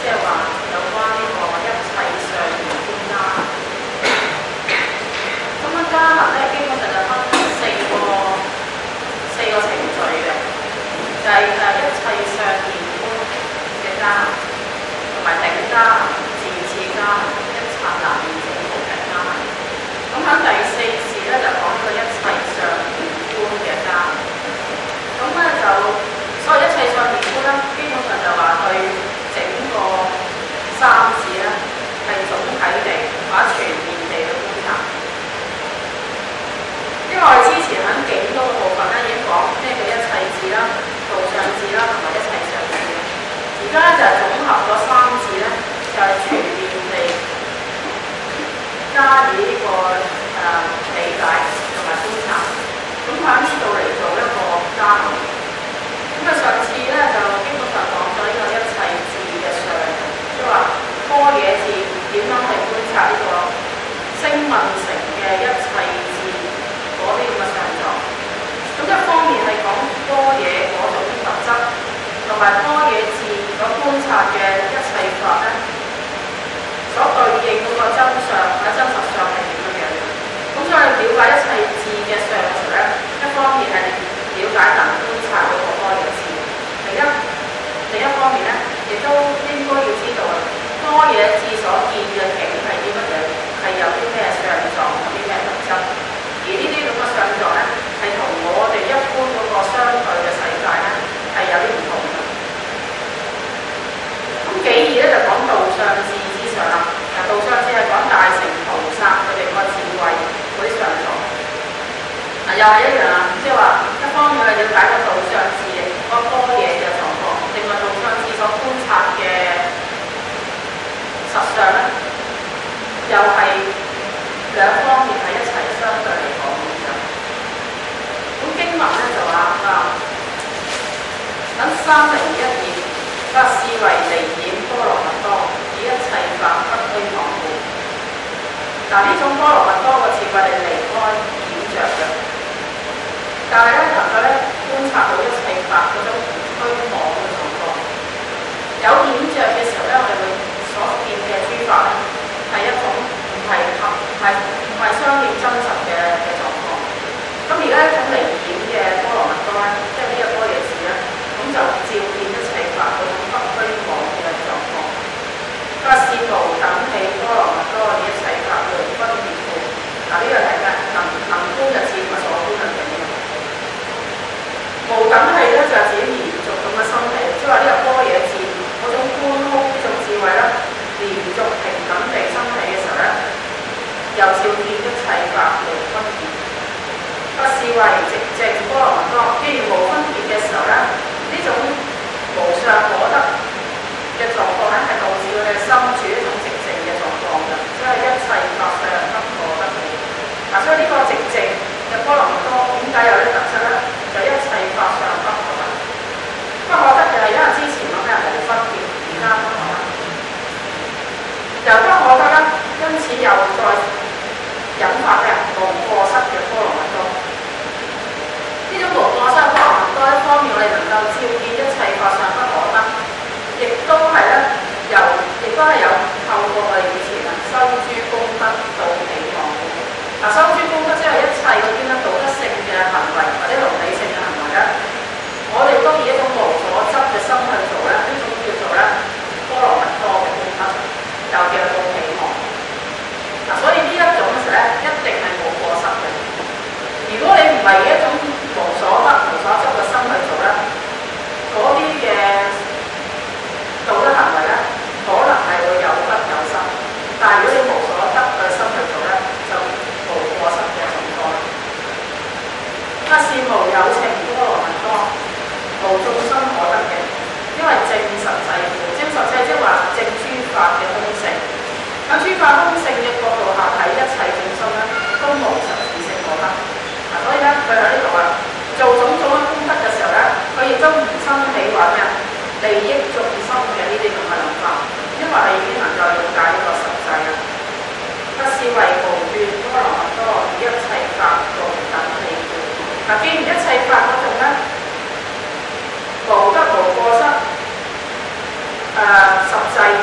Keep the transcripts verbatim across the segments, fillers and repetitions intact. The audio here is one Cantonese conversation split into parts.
即係話有關呢個一切上緣觀加行。咁樣加行咧，基本上就分四個四個程序嘅，就係、是、誒一切上緣觀嘅加行，同埋頂加行、自次加行、一剎那現整菩提加行。咁喺第四次咧就講呢個一切上緣觀嘅加行。咁咧就所謂一切上緣觀咧，基本上就話對整個三字咧係總體地或者全面地嘅觀察。因為我哋之前喺境嗰個部分咧已經講咩叫一切智啦、道上智啦同埋一切上智。而家咧就係總合咗三字咧，就係、是、全面地加以呢、這個誒、呃、理解同埋觀察。咁喺呢度嚟做一個加行。咁啊上次咧就基本上講咗呢個一切智嘅上，即係話般若智點樣去觀察呢個聲聞乘嘅一切智嗰啲咁嘅上狀。咁一方面係講般若嗰種特質，同埋般若智所觀察嘅一切法咧，所對應嗰個真相或者真實相係點樣樣。咁所以了解一切智嘅上嘅時候咧，一方面係了解能觀察嗰個般若智，另一另一方面咧，亦都應該要知道般若智所見嘅境係啲乜嘢，係有啲咩上狀，有啲咩特質。而呢啲咁嘅上狀咧，係同我哋一般嗰個相對嘅世界咧係有啲唔同嘅。咁幾二咧就講道上智之上啦。嗱，道上智係講大乘菩薩佢哋個智慧嗰啲上狀。嗱，又係一樣啦，即係話一方面係了解個道上智個般若嘅狀況，另外道上智所觀察嘅實相咧，又係兩方面係一齊相對嚟講嘅。咁經文咧就話啊，等三零一二，佢話是為離染波羅蜜多，以一切法不虛妄故。嗱，呢種波羅蜜多嘅智慧係離開染着嘅，但係咧能夠咧觀察到一切法嗰種唔虛妄嘅狀況。有染着嘅時候咧，我哋會所見嘅諸法咧係一種唔係合唔係唔係相應真實嘅嘅狀況。咁而家一種離染嘅波羅蜜多咧，即係呢個般若智咧，咁就照見一切法嗰種不虛妄嘅狀況。佢話是無等起波羅蜜多以一切法無分別故。嗱，呢個係咩？能能觀就智，唔係所觀就境。無等起咧就係自己連續咁嘅心氣，即係話呢個般若智嗰種觀空呢種智慧咧，連續平等地生起嘅時候咧，又照見一切法無分別。不是為寂靜波羅蜜多，既然無分別嘅時候咧，呢種無上可得嘅狀況咧，係導致佢哋心處一種寂靜嘅狀況嘅，即係一切法上不可得起。嗱，所以呢個寂靜嘅波羅蜜多點解有啲特質咧？就一切法上不可得。不可得就係因為之前講嘅係無分別，而家不可得。由不可得咧，因此又再引發嘅無過失嘅波羅蜜多。呢種無過失嘅波羅蜜多，一方面我哋能夠照見一切法上不可得，亦都係咧由，亦都係有透過我哋以前啊修諸功德到彼岸。嗱，修諸功德即係一切嗰啲咧道德性嘅行為或者倫理性嘅行為咧，我哋都以一種無所執嘅心去做咧，呢種叫做咧波羅蜜多嘅功德，又叫到彼岸。嗱，所以呢一種嘅時候咧，一定係冇過失嘅。如果你唔係以一種無所得、無所執嘅心去做咧，嗰啲嘅道德行為咧，可能係會有得有失。但係如果你無所得嘅心去做咧，就無過失嘅狀況。啊，是無有情波羅蜜多，無眾生可得嘅，因為證實際故，證實際即係話證諸法嘅空性。喺諸法空性嘅角度下睇，一切眾生咧都無實質性可得。嗱，所以咧佢喺呢度啊，做種種嘅功德嘅時候咧，佢亦都唔生起話咩啊利益眾生嘅呢啲咁嘅諗法，因為係已經能夠了解呢個實際啦。不是為無斷波羅蜜多，以一切法無等起故。嗱，既然一切法嗰種咧無得無過失，誒、呃、實際嘅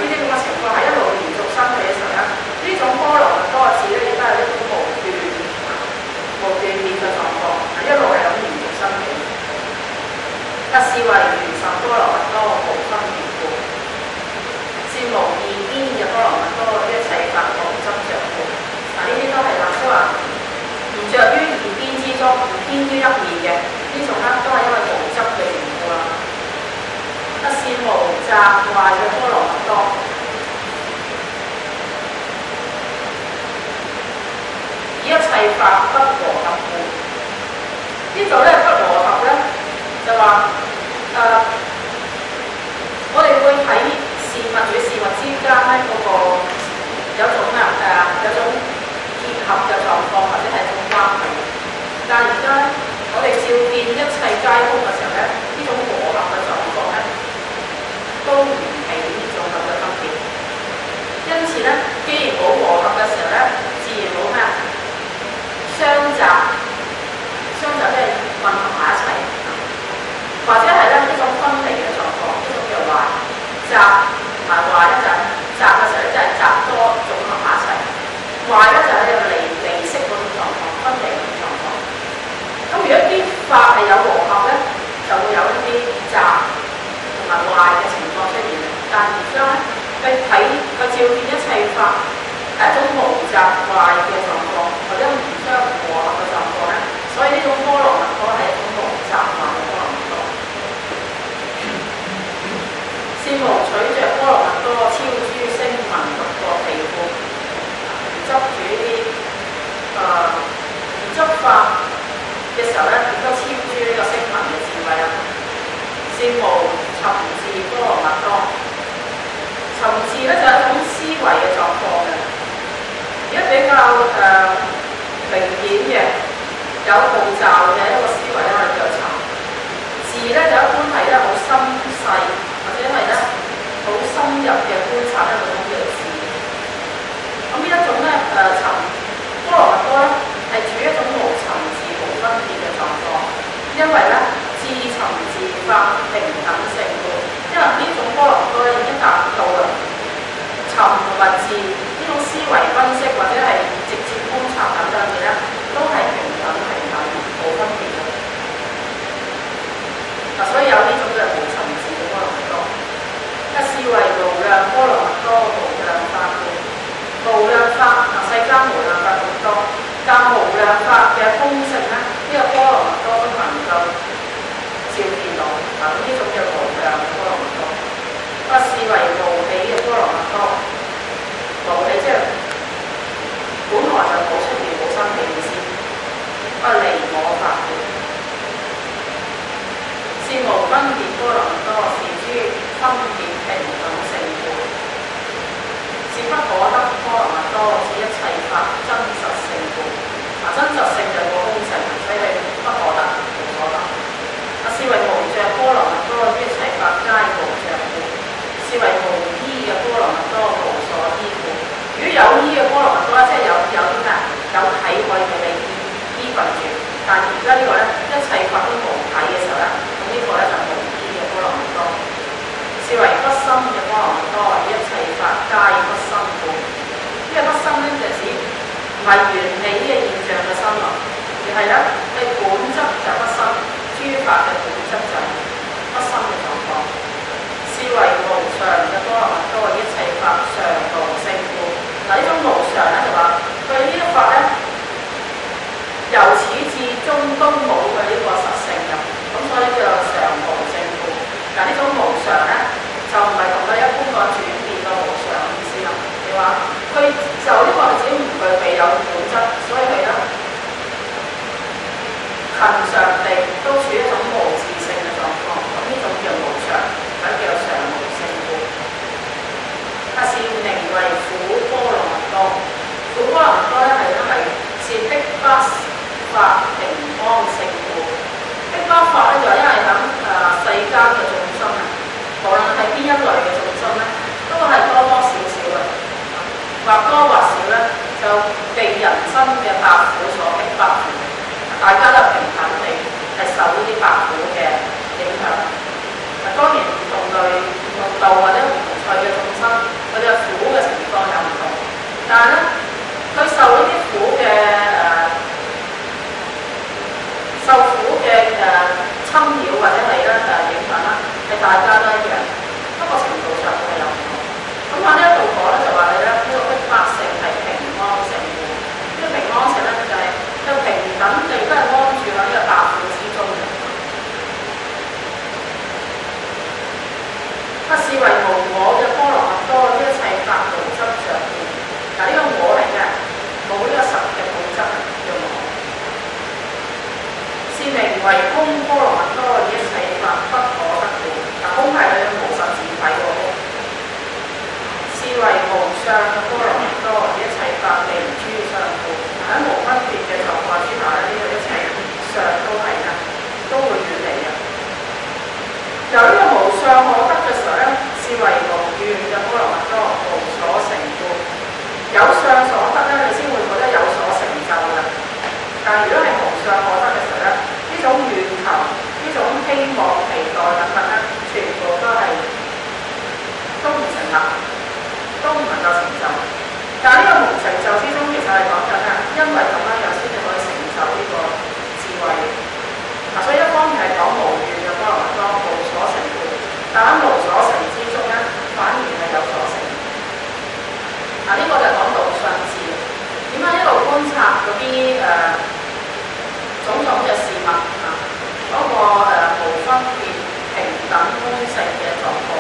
無雜壞嘅波羅蜜多。以一切法不和合故，呢度咧不和合咧就話誒、呃，我哋會睇事物與事物之間咧嗰、那個有種啊誒、呃、有種結合嘅狀況，或者係一種關係。但係而家咧，我哋照見一切皆空嘅時候咧，呢種和合嘅狀況咧都唔係呢種咁嘅分別。因此咧，既然冇和合嘅時候咧，自然冇咩相雜，相雜即係混合埋一齊，或者係咧呢種分離嘅狀況，呢種叫壞。雜同埋壞咧就係雜嘅時候咧，就係雜多組合埋一齊；壞咧就係離離析嗰種狀況，分離嗰種狀況。咁如果啲法係有和合咧，就會有一啲雜同埋壞嘅情況出現。但而家咧，去睇去照見一切法係一種無雜壞嘅狀況，或者唔相和合嘅狀況咧，所以呢種波羅蜜多係一種無雜壞嘅波羅蜜多。善無取着波羅蜜多超諸聲聞獨覺地故，執住啲誒執法嘅時候咧，亦都超諸呢個聲聞嘅智慧啦。善無尋伺波羅蜜多，尋伺咧就係一種思維嘅狀況嘅。而家比較誒、呃、明顯嘅有步驟嘅一個思維咧，我哋叫尋。伺咧就一般係咧好深細，或者係咧好深入嘅觀察咧，嗰種叫伺。咁呢一種咧誒尋波羅蜜多咧係處於一種無尋伺無分別嘅狀況，因為咧自尋自法平等性故。因為呢種波羅蜜多咧已經達到啦尋同埋伺呢種思維分析或者係直接觀察等等嘅咧，都係平等平等冇分別嘅。嗱，所以有呢種嘅無尋伺嘅波羅蜜多。一是為無量波羅蜜多無量法故，無量法嗱世間無量法咁多，但無量法嘅空性咧，呢、這個波羅蜜多都能夠照見到。嗱，咁呢種叫無量嘅波羅蜜多。不是為無喜嘅波羅蜜多，無喜即係本來就冇出現冇生起嘅意思，不離我法故。善無分別波羅蜜多，是諸分別平等性故。是不可得波羅蜜多，是一切法真實性故。嗱，真實性就係個空性，所以係不可得，無所得。啊，是為無著波羅蜜多，於一切法皆無著故。是為無依嘅波羅蜜多，無所依故。如果有依嘅波羅蜜多，即係有有啲咩有體可以俾你依依份住。但係而家呢個咧，一切法都無體嘅時候咧，咁呢個咧就無依嘅波羅蜜多。是為不生嘅波羅蜜多，以一切法皆不生故。呢個不生咧就指唔係緣起嘅現象嘅生落，而係咧係本質就不生，諸法嘅本質就不生嘅狀況。是為無常嘅波羅蜜多，以一切法常無性故。嗱，呢種無常咧就話佢呢一法咧由始至終都冇佢呢個實性嘅，咁所以叫做常無性故。嗱，呢種無常咧就唔係同佢一般個轉變個無常嘅意思啦。你話佢就呢個係只唔具備有本質，所以佢咧恆常地都處於一種無自性嘅狀況，咁呢種叫無常。咁叫常無性故。啊，是名為苦波羅蜜多。苦波羅蜜多咧係因為是逼迫法平安性故。逼迫法咧就因為喺誒世間嘅眾生啊，無論係邊一類嘅眾生咧，都係多多少少嘅，或多或少咧就被人生嘅八苦所逼迫住。大家都平等地係受呢啲八苦嘅影響。當然唔同類、唔同道或者唔同趣嘅眾生，佢哋苦嘅情況又唔同。但係咧，佢受呢啲苦嘅誒、呃，受苦嘅誒、呃、侵擾或者係咧誒影響啦，係大家都一樣，不過程度上係有唔同。咁喺呢一度講咧，就話你咧呢個逼迫性係平安性故。呢、這個平安性咧就係、是、 不是為無我嘅波羅蜜多，一切法無執着故。嗱，呢個我係咩？冇呢個實嘅本質嘅我。是名為空波羅蜜多，一切法不可得故。嗱，空係佢無實自體喎。是為無相嘅波羅蜜多，一切法離諸相故。喺無分別嘅狀況之下咧，呢個一切相都係嘅，都會遠離嘅。由呢個無相可得嘅時候咧，是為無願嘅波羅蜜多，無所成故。有相所得咧，你先會覺得有所成就嘅。但係如果係無相可得嘅時候咧，呢種願求、呢種希望、期待等等咧，全部都係都唔成立，都唔能夠成就。但係呢個無成就之中，其實係講緊啊，因為咁樣有先至可以成就呢個智慧。嗱，所以一方面係講無願嘅波羅蜜多，無所成故，但喺無所成之中咧，反而係有所成。嗱，呢個就係講道相智。點解一路觀察嗰啲誒種種嘅事物啊，嗰、那個誒、呃、無分別、平等、公正嘅狀況？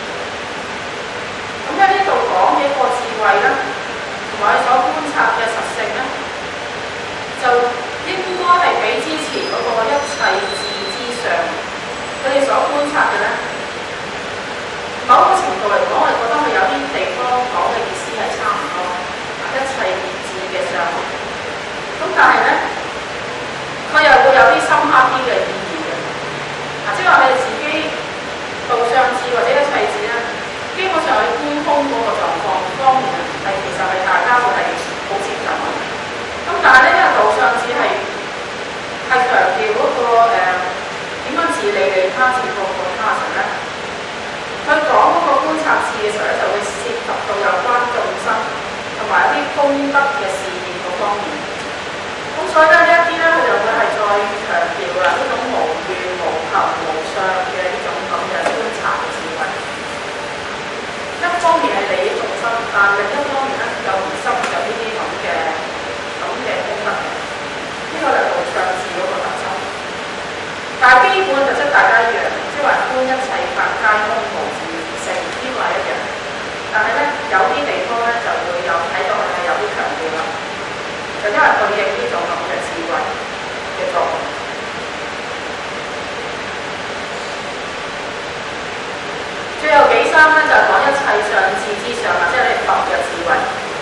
咁喺呢度講嘅一個智慧咧，同埋所觀察嘅實性咧，就應該係比之前嗰個一切智之上，佢哋所觀察嘅咧，某個程度嚟講，我哋覺得佢有啲地方講嘅意思係差唔多，一切智嘅上。咁但係咧，佢又會有啲深刻啲嘅意義嘅。啊，即係話佢哋自己道相智或者一切智咧，基本上喺觀空嗰個狀況方面係其實係大家會係好接近嘅。咁但係咧，因為道相智係係強調嗰、那個誒點樣自利利他、自度度他嘅時候咧，佢講嗰個觀察智嘅時候咧，就會涉及到有關眾生同埋一啲功德嘅事業嗰方面。咁所以咧，呢一啲咧，佢就會係再強調啦，呢種無願無求無相嘅呢種咁嘅觀察嘅智慧。一方面係利益眾生，但另一方面咧又唔深入呢啲咁嘅咁嘅功德嘅。呢、這個就係道相智嗰個特質。但係基本特質大家一樣，即係話觀一切法皆空無自性，呢、這個係一樣。但係咧，有啲地方咧就會有睇到係有啲強調啦，就因為對應呢種咁嘅智慧嘅作用。最後幾三咧就係講一切相智之上，或者係佛嘅智慧。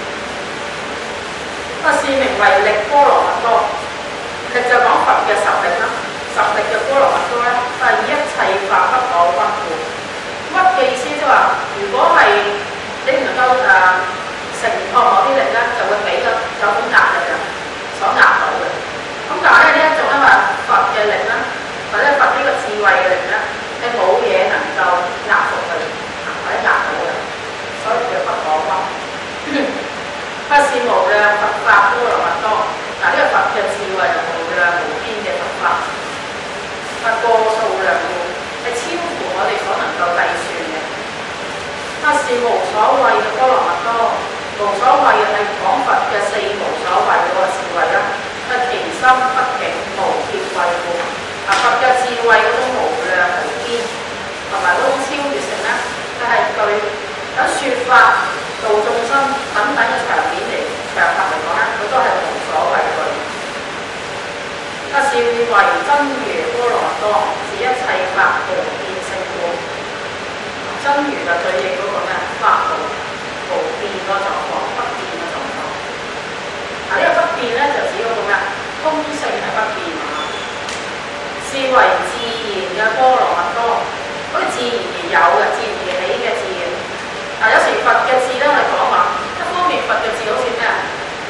個是名為力波羅蜜多，力就講佛嘅實力啦，實力嘅波羅蜜多咧，就係以一切法不可屈故。屈嘅意思即係話，如果係你唔能夠誒承托某啲力咧，就會俾個有種壓力嘅，所壓到嘅。咁但係咧呢一種因為佛嘅力咧，或者佛呢個智慧嘅力咧，係冇嘢能夠壓服佢，或者壓到嘅，所以叫不可屈。不是無量佛法波羅蜜多。嗱，呢個佛嘅智慧係無量無邊嘅佛法，不過數量故，係超乎我哋所能夠計算嘅。不是無所謂嘅波羅蜜多，無所謂係講佛嘅四無所謂嗰個智慧啦。係其心不境無結慧故。啊，佛嘅智慧嗰種無量無邊同埋嗰種超越性咧，就係對有説法度眾生等等嘅場面嚟場合嚟講咧，佢都係無所畏懼。不是為真如波羅蜜多，是一切法無變性故。真如就對應嗰個咩法無無變嗰個狀況，不變嘅狀況。啊，呢、這個不變咧就指嗰個咩空性係不變啊。是為自然嘅波羅蜜多，好似自然而有嘅、自然而起嘅自然。嗱，有時佛嘅智咧，我哋講話，一方面佛嘅智好似咩啊？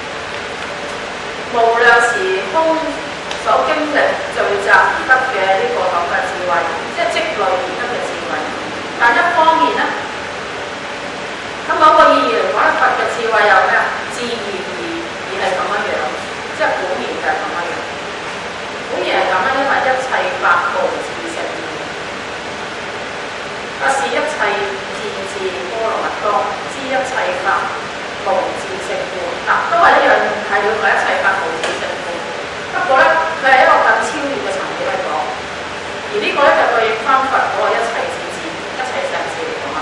無量時空所經歷聚集而得嘅呢個咁嘅智慧，即係積累而得嘅智慧。但一方面咧，咁某個意義嚟講咧，佛嘅智慧有咩啊？自然而而係咁樣樣，即係本然就係咁樣樣。本然係咁樣，因為一切法無自性，不是一切自智波羅蜜多，知一切法無自性故。嗱，都係一樣係了解一切法無自性故。不過咧，佢係一個更超越嘅層面嚟講，而呢個咧就對應翻佛嗰個一切自智、一切上智嚟講。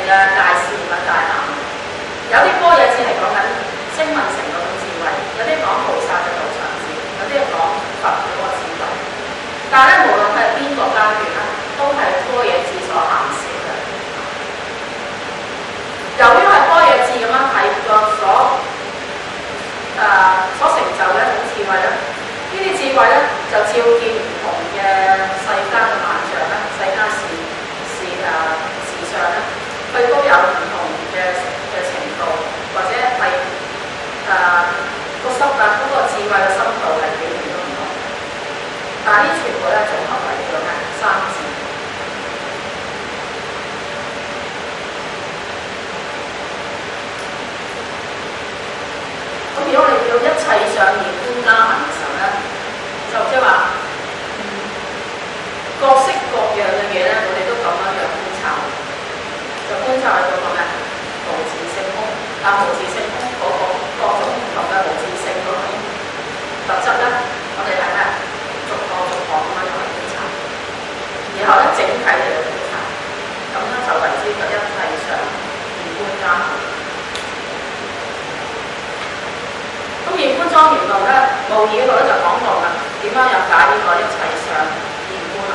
嘅大事物大行。有啲般若智係講緊聲聞乘嗰種智慧，有啲講菩薩嘅道場智，有啲係講佛嗰個智慧。但係咧，無論佢係邊個階段咧，都係般若智所行事嘅。由於係般若智咁樣睇個所誒、呃、所成就嘅一種智慧咧，呢啲智慧咧就照見唔同嘅世間嘅萬象咧，世間事事誒事上咧，佢都有唔同嘅嘅程度，或者係誒個深啊嗰個智慧嘅深度係表現都唔同。但係呢全部咧綜合為叫咩？三智。咁如果我哋叫一切上現觀加行嘅時候咧，就即係話，嗯，各式各樣嘅嘢咧，我哋都咁樣樣觀察，就觀察係嗰個咩？無自性空，但無自性空嗰個各種唔同嘅無自性嗰種特質咧，我哋係咩？逐個逐個咁樣去觀察，然後咧整體嚟到觀察，咁咧就為之個一切上現觀加行。咁現觀莊嚴論咧，無義嗰度咧就講到啦，點樣有解呢個一切上現觀啊？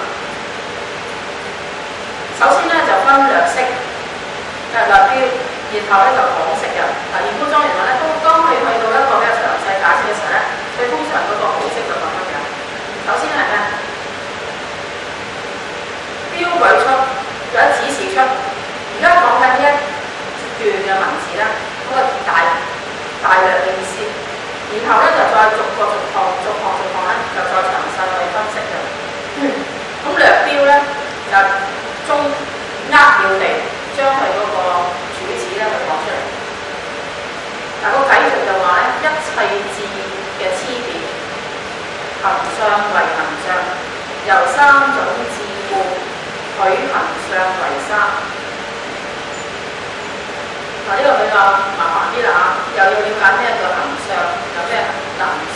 首先咧就分略色，誒略標，然後咧就講色嘅。嗱，現觀莊嚴論咧，都當佢去到一個比較詳細解釋嘅時候咧，佢通常嗰個模式就咁樣嘅。首先係咩？標舉出，或者指示出，而家講緊呢一段嘅文字咧，嗰、那個大大略嘅意思。然後咧就再逐個逐項逐項逐項咧就再詳細去分析嘅。咁、嗯、略標咧就中扼要地將佢嗰個主旨咧去講出嚟。嗱、那個偈頌就話咧，一切智嘅差別，行相為行相，由三種智故，許行相為三。嗱，呢個比較麻煩啲啦，又要了解咩叫行相，有咩能相。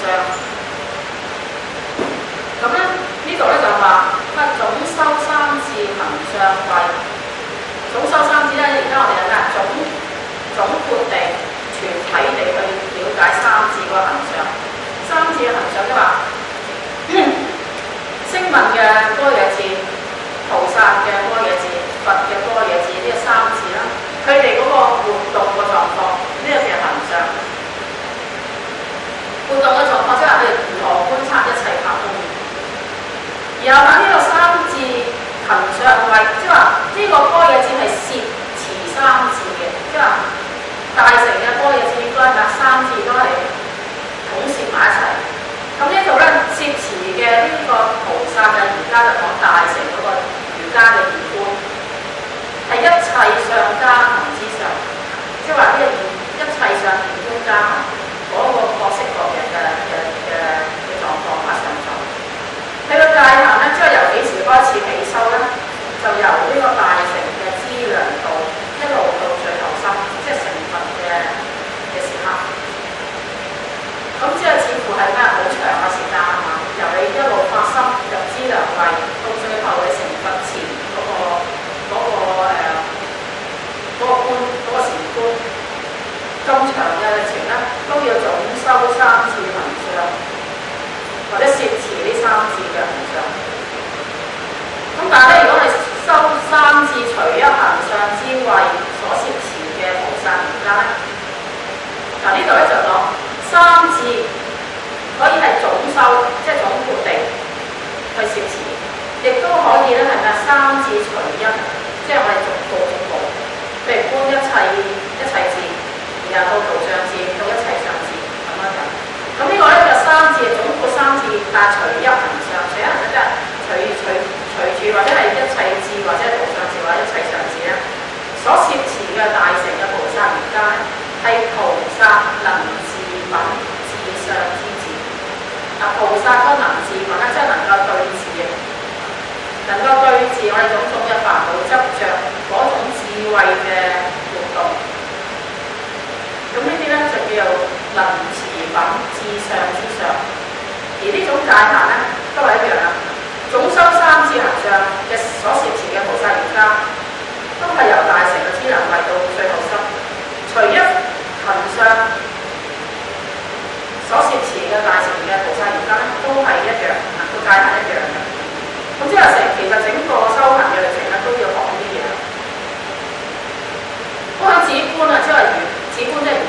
咁咧呢度咧就話乜總修三智行相慧，總修三智咧，而家我哋有咩總總括地全體地去了解三智個行相。三智嘅行相即係話聲聞嘅般若智、菩薩嘅般若智、佛嘅般若智，呢個三智啦。佢哋嗰個活動嘅狀況，呢、這個叫行相。活動嘅狀況即係佢哋如何觀察一切法空。然後喺呢個三智行相慧，即係話呢個般若智係攝持三智嘅，即係話大乘嘅般若智應該係三智都係統攝埋一齊。咁呢度咧攝持嘅呢個菩薩嘅而家就講大乘嗰個瑜伽嘅現觀。係一切上加行之上，即係話呢個一切上現觀加行嗰個各式各樣嘅嘅嘅嘅狀況馬上做。佢個界限咧，即係由幾時開始起修咧？就由呢個大乘嘅資糧道一路到最後心，即係成佛嘅嘅時刻。咁即係似乎係咩好長嘅時間啊嘛？由你一路發心入資糧位，到最後你成佛前嗰個。嗰、那個誒，嗰、呃那個觀，嗰、那個禪觀，咁長嘅歷程咧，都要總修三智行相，或者攝持呢三智嘅行相。咁但係咧，如果你修三智除一行相之位所攝持嘅菩薩而家咧，嗱呢度咧就講三智可以係總修，即係總括地去攝持。亦都可以咧，係咪三智除一，即係我哋逐步逐步，譬如觀一切一切智，然後到道相智，到一切相智咁樣嘅。咁呢個咧就三智總括三智，但係除一行相，除一行相即係隨隨隨住或者係一切智，或者係道相智，或者一切相智咧，所攝持嘅大乘嘅菩薩而家咧，係菩薩能自品自相之智。嗱，菩薩嗰能自品咧，即係能夠對治嘅。能夠對治我哋種種嘅煩惱執着嗰種智慧嘅活動，咁呢啲咧就叫做能持品至上之上。而呢種界限咧都係一樣啦。總修三智行相嘅所攝持嘅菩薩而家，都係由大乘嘅資糧位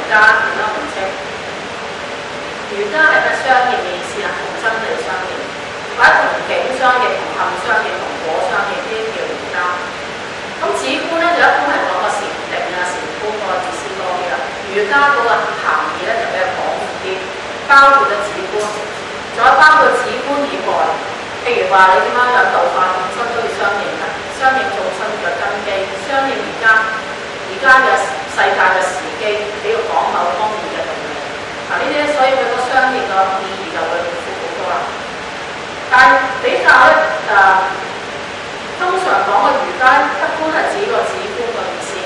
家點樣唔清？瑜伽係咩相應嘅意思啊？同真理相應，或者同境相應、同行相應、同果相應，呢啲叫瑜伽。咁止觀咧就一般係講個禪定啊、禪觀嗰個意思多啲啦。瑜伽嗰個含義咧就比較廣闊啲，包括咗止觀，仲有包括止觀以外，譬如話你點樣有度化眾生都要相應嘅，相應眾生嘅根基，相應而家而家嘅世界嘅時機，你要講某方面嘅道理。嗱呢啲所以佢個相應嘅意義就會闊好多啦。但係比較咧誒、呃，通常講嘅瑜伽一般係指個止觀嘅意思。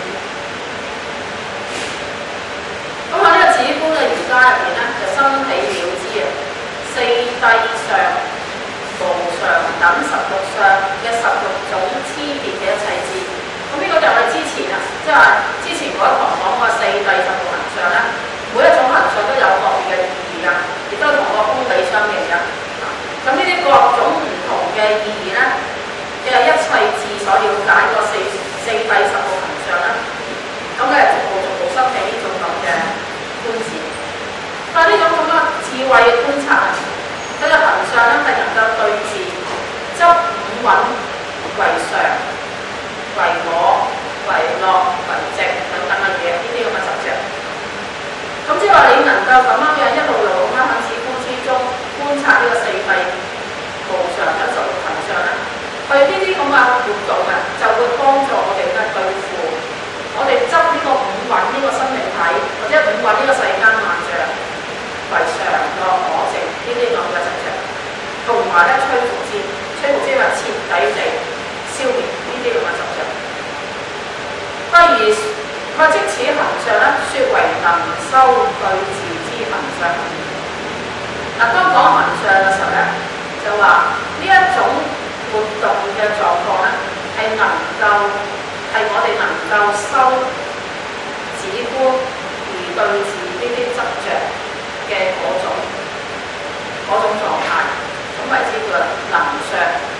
咁喺呢個止觀嘅瑜伽入邊咧，就生起了知啊，四諦上無常等十六相嘅十六種差別嘅一切智。咁呢個就係之前啊，即係話之前嗰一堂講嘅四諦十六行相咧，每一種行相都有個別嘅意義㗎，亦都同個空理相應㗎。咁呢啲各種唔同嘅意義咧嘅一切智所了解個四四諦十六行相咧，咁咧逐步逐步生起呢種咁嘅觀察。但係呢種咁嘅智慧嘅觀察啊，佢嘅行相咧係能夠對治執五蘊為常、為我、為樂、為寂等等嘅嘢，呢啲咁嘅執着。咁即係話你能夠咁樣樣一路路咁樣喺止觀之中觀察呢個四諦無常等十六行相咧，佢呢啲咁嘅活動啊，就會幫助我哋咧對付我哋執呢個五蘊呢個生命體，或者五蘊呢個世間萬象為常樂我淨呢啲咁嘅執着，同埋咧摧伏之，摧伏之係徹底地消滅呢啲咁嘅執着。不如佢即此行相咧，説為能修對治之行相。嗱，當講行相嘅時候咧，就話呢一種活動嘅狀況咧，係能夠係我哋能夠修止觀而對治呢啲執着嘅嗰種嗰種狀態，咁為之叫能相。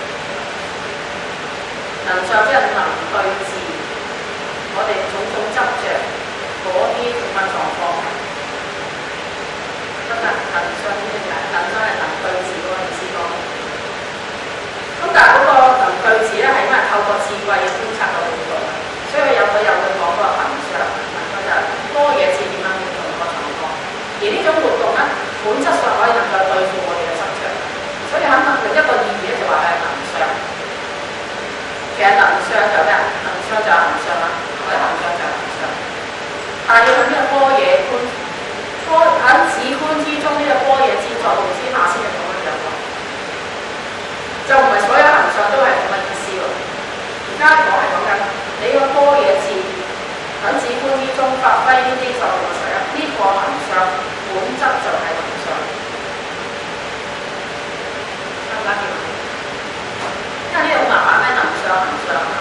能相即係能對治我哋種種執着嗰啲咁嘅狀況。得唔得？能相呢啲嘢，能相係能對治嗰個意思多。咁但係嗰個能對治咧，係因為透過智慧嘅觀察嘅活動，所以有佢有佢講嗰個行相，能相就係多嘢智點樣活動個狀況。而呢種活動咧，本質上可以能夠對付我哋嘅執着，所以喺另一個意義咧就話係能相。其實能相就咩啊？能相就係行相啦，或者行相就係能相。但係要喺呢個般若觀，般喺止觀之中呢、這個般若之作用之下先係咁樣樣喎。就唔係所有行相都係咁嘅意思喎。而家講係講緊你個般若智喺止觀之中發揮呢啲作用嘅時候咧，呢、這個行相本質就係能相。啱唔啱先？因為呢度好麻煩咩？能相行相啊！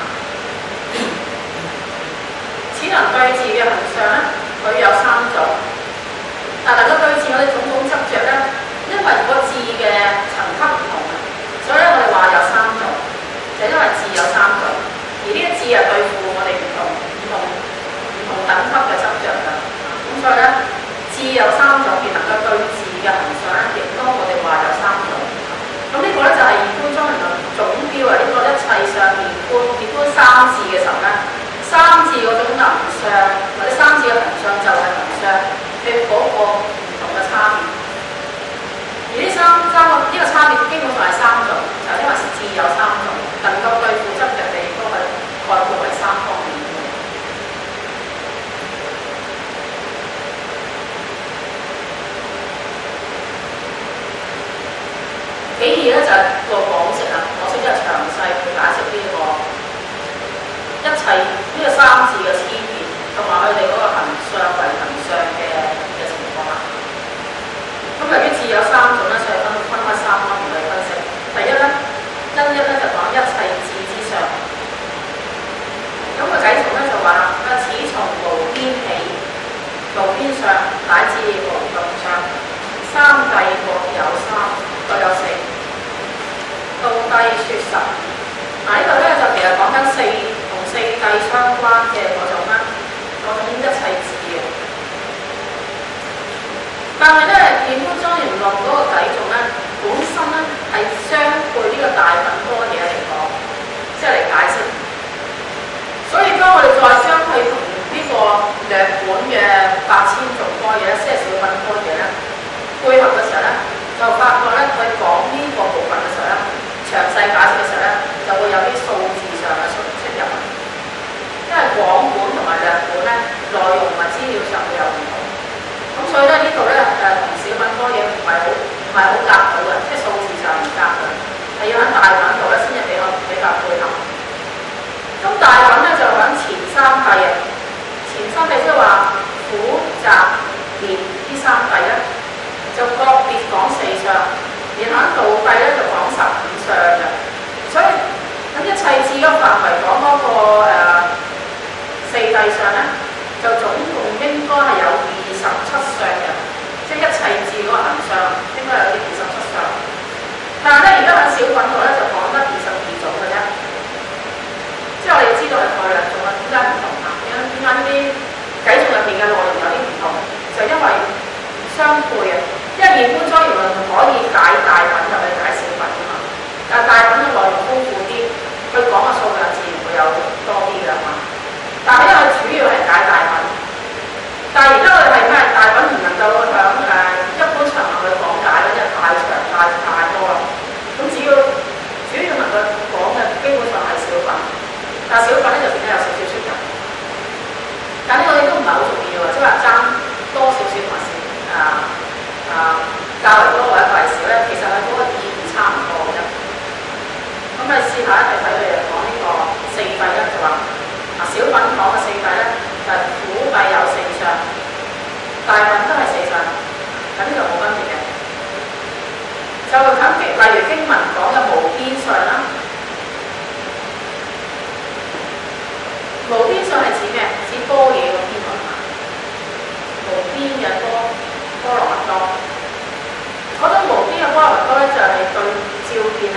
此能對治嘅行相咧，佢有三種。但能夠對治我哋種種執着咧，因為個智嘅層級唔同啊，所以咧我哋話有三種，就因為智有三種，而呢個智係對付我哋唔同唔同唔同等級嘅執着㗎。咁所以咧，智有三種，而能夠對治嘅行相咧，亦都我哋話有三種。咁呢個咧就係二觀中能夠總標啊！呢、這個一切上二觀，二觀三智嘅時候咧，三智嗰種能相或者三智嘅行相就係能相。佢嗰個唔同嘅差別，而呢三三個呢個差別基本上係三種，就係因為智有三種，能夠對付執着嘅亦都係概括為三方面嘅。其二咧就係個廣釋啊，廣釋即係詳細去解釋呢、這個一切呢、這個三智嘅差別，同埋佢哋嗰個行相為行相嘅嘅情況啦。咁由於智有三種咧，所以分分開三方面去分析。第一咧，因一咧就講一切智之相。咁個偈頌咧就話啦，此從無邊起，無邊相乃至無動相，三諦各有三，各有四。 咧，就總共應該係有二十七相嘅，即係一切智嗰個行相應該有啲二十七相。但係咧，而家喺小品度咧就講得二十二種嘅啫。即係我哋知道係概兩種啦，點解唔同啊？點解點解呢啲偈頌入邊嘅內容有啲唔同？就因為相配啊，因為現觀莊嚴論可以解大品就去解小品啊嘛，但係大品嘅內容豐富啲，佢講嘅數量自然會有多啲㗎嘛。但係因為主要係解大品，但係而家我哋係咩？大品唔能夠響誒一般場合去講解嗰啲太長太太多啦。咁只要主要能夠講嘅基本上係小品，但係小品咧就變咗有少少出入。但呢個亦都唔係好重要啊，即係話爭多少少還是啊啊較為多或者較為少咧，其實係嗰個意義差唔多嘅啫。咁你試下一齊睇佢哋講呢個四諦一就話啊，小品講嘅四諦咧就係苦諦有四相，大品都係四相，咁呢度冇分別嘅。就係響例如經文講嘅無邊相啦，無邊相係指咩？指般若嘅邊啊，無邊嘅波波羅蜜多。嗰種無邊嘅波羅蜜多咧，就係對照見啊，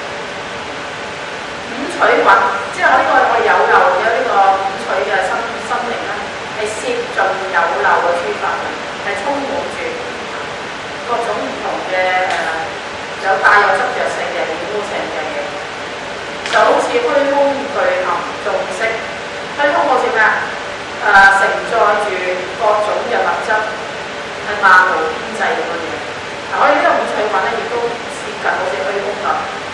五取蘊，即係我呢個我有漏嘅呢個五取嘅心心靈咧，係攝盡有漏嘅諸法嘅，係充滿住各種唔同嘅誒、呃，有帶有執着性嘅染污性嘅嘢，就好似虛空具含眾色。虛空好似咩啊？誒、呃、承載住各種嘅物質，係漫無邊際咁嘅嘢。嗱，我哋呢個五取蘊咧，亦都涉及好似虛空咁，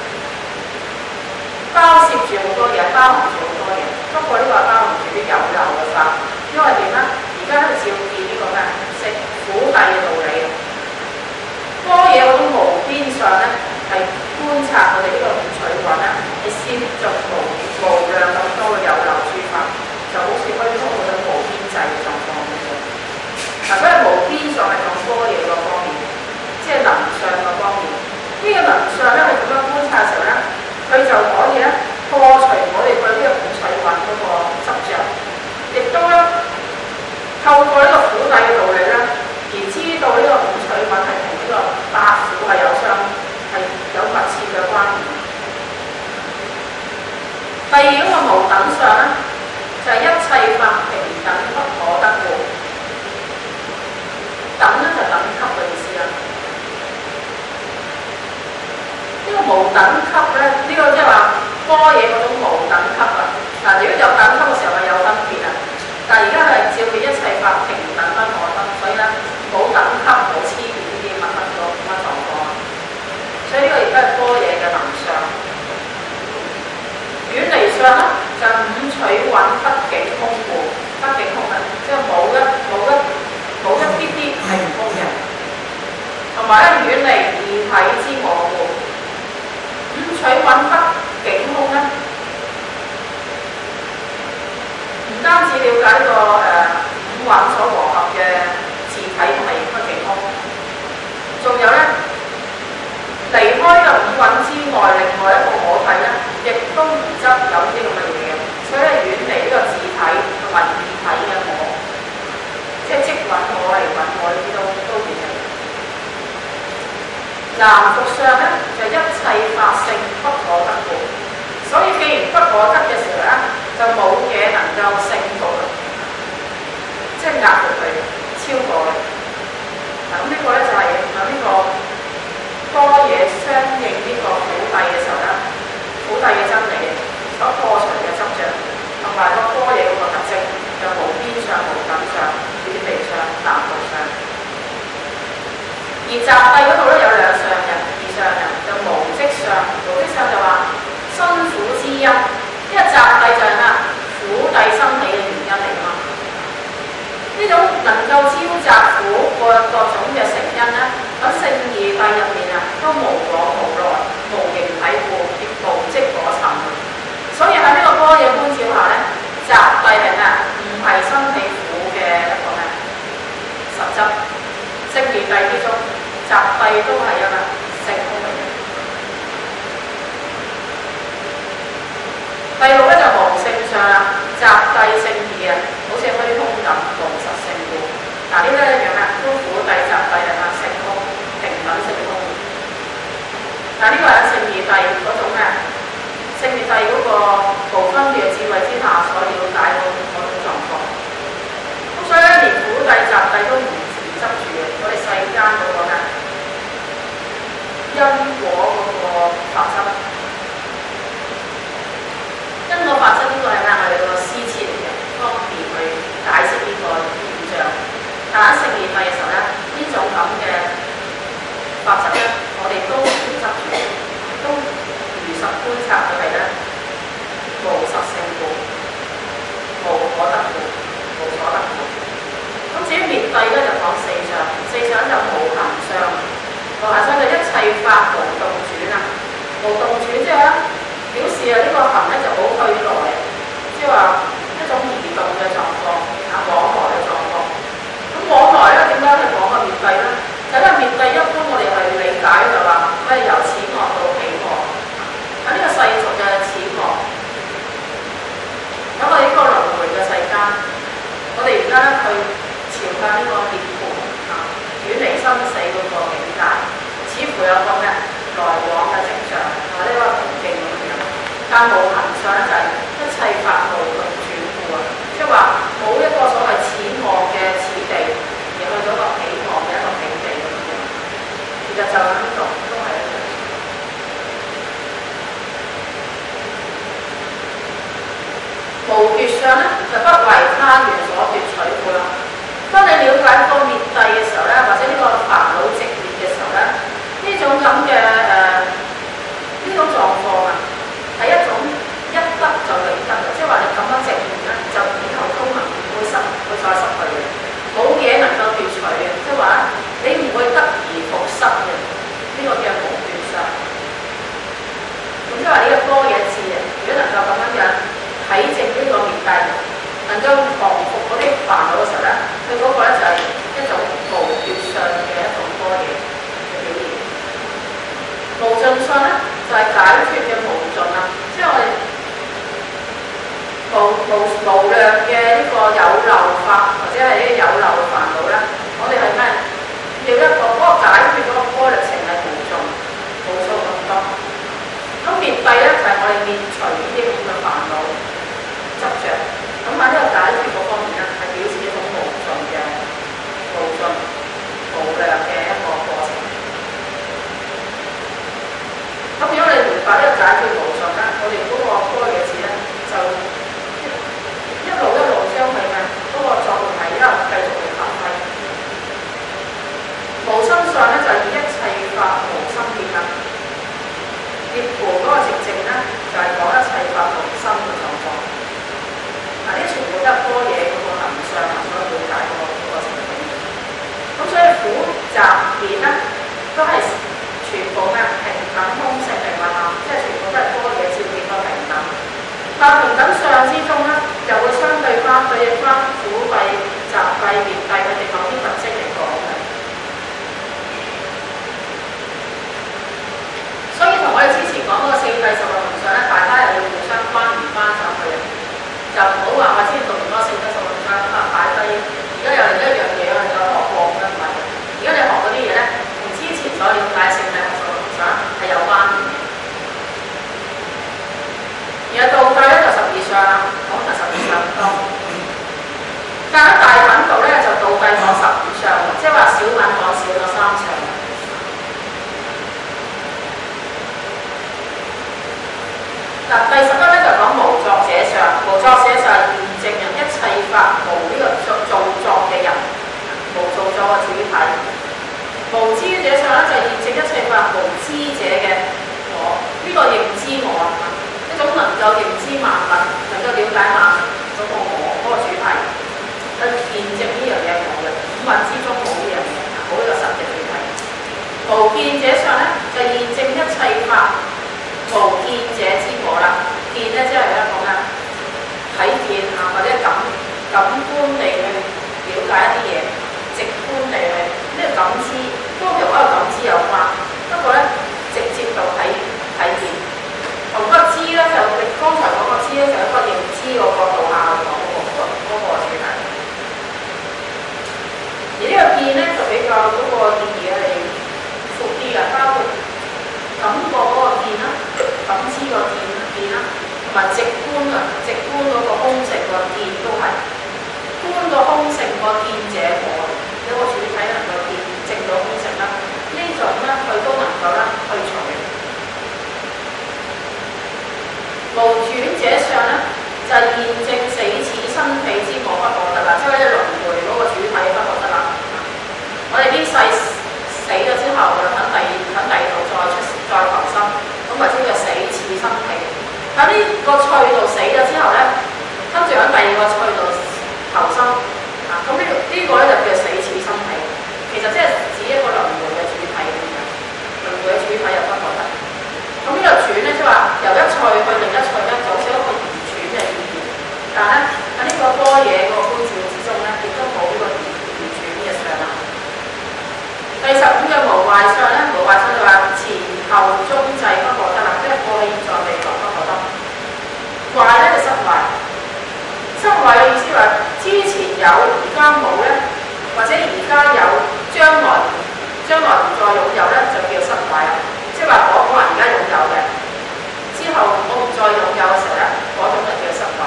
包攝住好多嘢，包含住好多嘢。不過呢個係包含住啲有漏嘅法，因為點咧？而家喺度照見呢個咩？食苦諦嘅道理。般若嗰種無邊相咧，係觀察我哋呢個五取蘊咧，係攝盡無無量咁多嘅有漏諸法，就好似虛空嗰種無邊際嘅狀況咁樣。嗱，所以無邊相係講般若個方面，即係能相個方面。呢、這個能相咧，係咁樣觀察嘅時候咧，佢就可以咧破除我哋對呢個五取蘊嗰個執着，亦都咧透過呢個苦諦嘅道理咧，而知道呢個五取蘊係同呢個八苦係有相係有密切嘅關係。第二嗰個無等相咧，就係、是、一切法平等不可得故。等咧就等級嘅意思啦。呢、這個無等級咧，呢、這個即係話般若嗰種無等級啊。嗱，如果有等級嘅時候係有分別啊，但係而家係照見一切法平等不可得，所以咧冇等級冇差別呢啲乜乜個乜狀況啊。所以呢個亦都係般若嘅能相。遠離相咧就五取蘊畢竟空故，畢竟空啊，即係冇一冇一冇一啲啲係唔空嘅，同埋咧遠離二體之我故。五取蘊畢竟空咧，唔單止了解呢、這個誒、呃、五蘊所和合嘅自體同埋畢竟空，仲有咧離開呢個五蘊之外，另外一個我體咧，亦都唔執有啲咁嘅嘢嘅，所以咧遠離呢個自體同埋異體嘅我，即係即蘊我、離蘊我呢啲都都遠離。南伏相咧就一切法性不可得故，所以既然不可得嘅時候咧，就冇嘢能夠勝過佢，即係壓服佢、超過佢。嗱，咁呢個咧就係喺呢個般若相應呢個苦諦嘅時候咧，苦諦嘅真理所破除嘅執着，同埋個般若嗰個特徵，就無邊相、無等相、遠離相、南伏相。而集諦嗰度咧有兩相人，二相人就無積相，無積相就話辛苦之因，因為集諦就係咩啊？苦諦生起嘅原因嚟㗎嘛。呢種能夠招集苦各各種嘅成因咧，喺聖義諦入面啊，都無我無來，無形體故，亦無跡可尋。所以喺呢個般若觀照下咧，集諦係咩啊？唔係生起苦嘅一個咩實質。聖義諦之中，集諦都係一個性空嚟嘅。第六咧就無性相啦，集諦聖義啊，好似虛感，無實性故。嗱呢啲一樣咩？都苦諦集諦係嘛？性空平等性空。嗱呢個係聖義諦嗰種咩？聖義諦嗰個無分別嘅智慧之下所了解嗰嗰種狀況。咁所以咧，連苦諦集諦都唔唔執住嘅，我哋世間嗰個咩？因果嗰個法則，因果法則呢個係咩？我哋個施設嚟嘅，方便去解釋呢個現象。但喺聖義諦嘅時候咧，呢種咁嘅法則咧，我哋都唔執住，都如實觀察佢係咧無實性故，無可得故，無所得故。咁至於滅諦咧，就講四相，四相就無行相。無行相就一切法無動轉啊，無動轉即係咧表示啊呢個行咧就好去來，即係話一種移動嘅狀況啊，往來嘅狀況。咁往來咧點解係講個滅諦咧？就因為滅諦一般我哋係理解就話佢係由此惡到彼惡，喺呢個世俗嘅此惡，咁我哋呢個輪迴嘅世間，我哋而家咧去朝向呢個涅槃啊，遠離生死嗰個境界，似乎有個咩來往嘅跡象，或者一個途徑咁樣。但無行相咧就係一切法無動轉故啊，即係話冇一個所謂此惡嘅此地，而去咗個彼惡嘅一個境地咁樣。其實就喺呢度都係一樣。無奪相咧就不為他緣所奪取故啦。當你了解個滅諦嘅時候咧，或者呢個煩惱直滅嘅時候咧，呢種咁嘅誒呢種狀況啊，係一種一得就永得嘅，即係話你咁樣直滅咧，就以後都唔會失，唔會再失去嘅，冇嘢能夠奪取嘅，即係話你唔會得而復失嘅，呢、這個叫無奪相。咁即係話呢個般若智啊，如果能夠咁樣樣體證呢個滅諦，能夠降服嗰啲煩惱嘅時候咧，佢嗰個咧就係一種無奪相嘅一種般若嘅表現。無盡相咧就係、是、解脫嘅無盡啊，即係我哋無無無量嘅呢個有漏法，或者係呢個有漏煩惱咧，我哋係咩？要一個嗰、那個解決嗰個波力程係無盡無數咁多。咁滅諦咧就係、是、我哋滅除呢啲咁嘅煩惱執着。咁喺呢個解決嗰方面咧，係表示一種無盡嘅無盡無量嘅一個過程。咁如果你明白呢個解決無盡咧，我哋嗰個般若智咧就一路一路將佢嘅嗰個作用係一路繼續去發揮。無生相咧就係以一切法無生滅啦。涅槃嗰個寂靜咧就係、是、講一切法無生嘅狀況。嗱，呢啲全部都係般若嗰個行相所了解嗰個嗰個情景。咁所以苦集滅咧都係全部咩平等空性嚟㗎嘛，即係全部都係般若照見個平等。但平等相之中咧，又會相對翻對應翻苦諦、集諦、滅諦佢哋某啲特色嚟講嘅。所以同我哋之前講嗰個四諦十六行相咧，大家又要互相關聯翻上去。就唔好話我之前讀完嗰個四諦十六行相咁啊擺低，而家又另一樣嘢我哋再學過咁樣唔係。而家你學嗰啲嘢咧，同之前所了解四諦十六行相係有關聯嘅。而係道諦咧就十二相啦，講就十二相多。但喺大品度咧就道諦講十五相，即係話小品講少咗三相。嗱，第十一咧就講無作者相，無作者就係現證人一切法無呢個造造作嘅人，無造作嘅主體。無知者相咧就係現證一切法無知者嘅我，呢、這個認知我啊，一種能夠認知萬物、能夠了解萬物嗰個我嗰、那個主體，去現證呢樣嘢我嘅五蘊之中冇呢樣嘢，冇呢個實嘅主體。無見者相咧就現證一切法無見者之我啦，見咧即係一個咩？睇見啊，或者感感官地去了解一啲嘢，直觀地去呢、這個感知都同嗰個感知有關。不過咧，直接就睇睇見，同嗰個知咧就你剛才講個知咧就係一個認知個角度下去講嗰個嗰個主題。 個見者果，有個主體能夠見證到空性啦，呢種咧佢都能夠咧去除。無轉者相咧就係、是、現證死此生彼之我不可得啦，即係一輪迴嗰個主體不可得啦。我哋啲世死咗之後，就喺第喺第二度再出再投生，咁或者叫死此生彼。喺呢個趣道死咗之後咧，跟住喺第二個趣道投生，啊咁呢、這個呢、這個咧就叫死此生彼。其實即係指一個輪迴嘅主體咁樣，輪迴嘅主體又不可得。咁呢個轉咧即係話由一趣去另一趣咧，就好似一個移轉嘅意義。但係咧喺呢個般若嗰個觀照之中咧，亦都冇呢個移移轉嘅相啦。第十五嘅無壞相咧，無壞相就話前後中際不可得啦，即係過去、現在、未來不可得。壞咧就失壞，失壞嘅意思話之前有而家冇咧，或者而家有將來將來唔再擁有咧，就叫失壞啦。即係話我可能而家擁有嘅，之後我唔再擁有嘅時候咧，嗰種就叫失壞。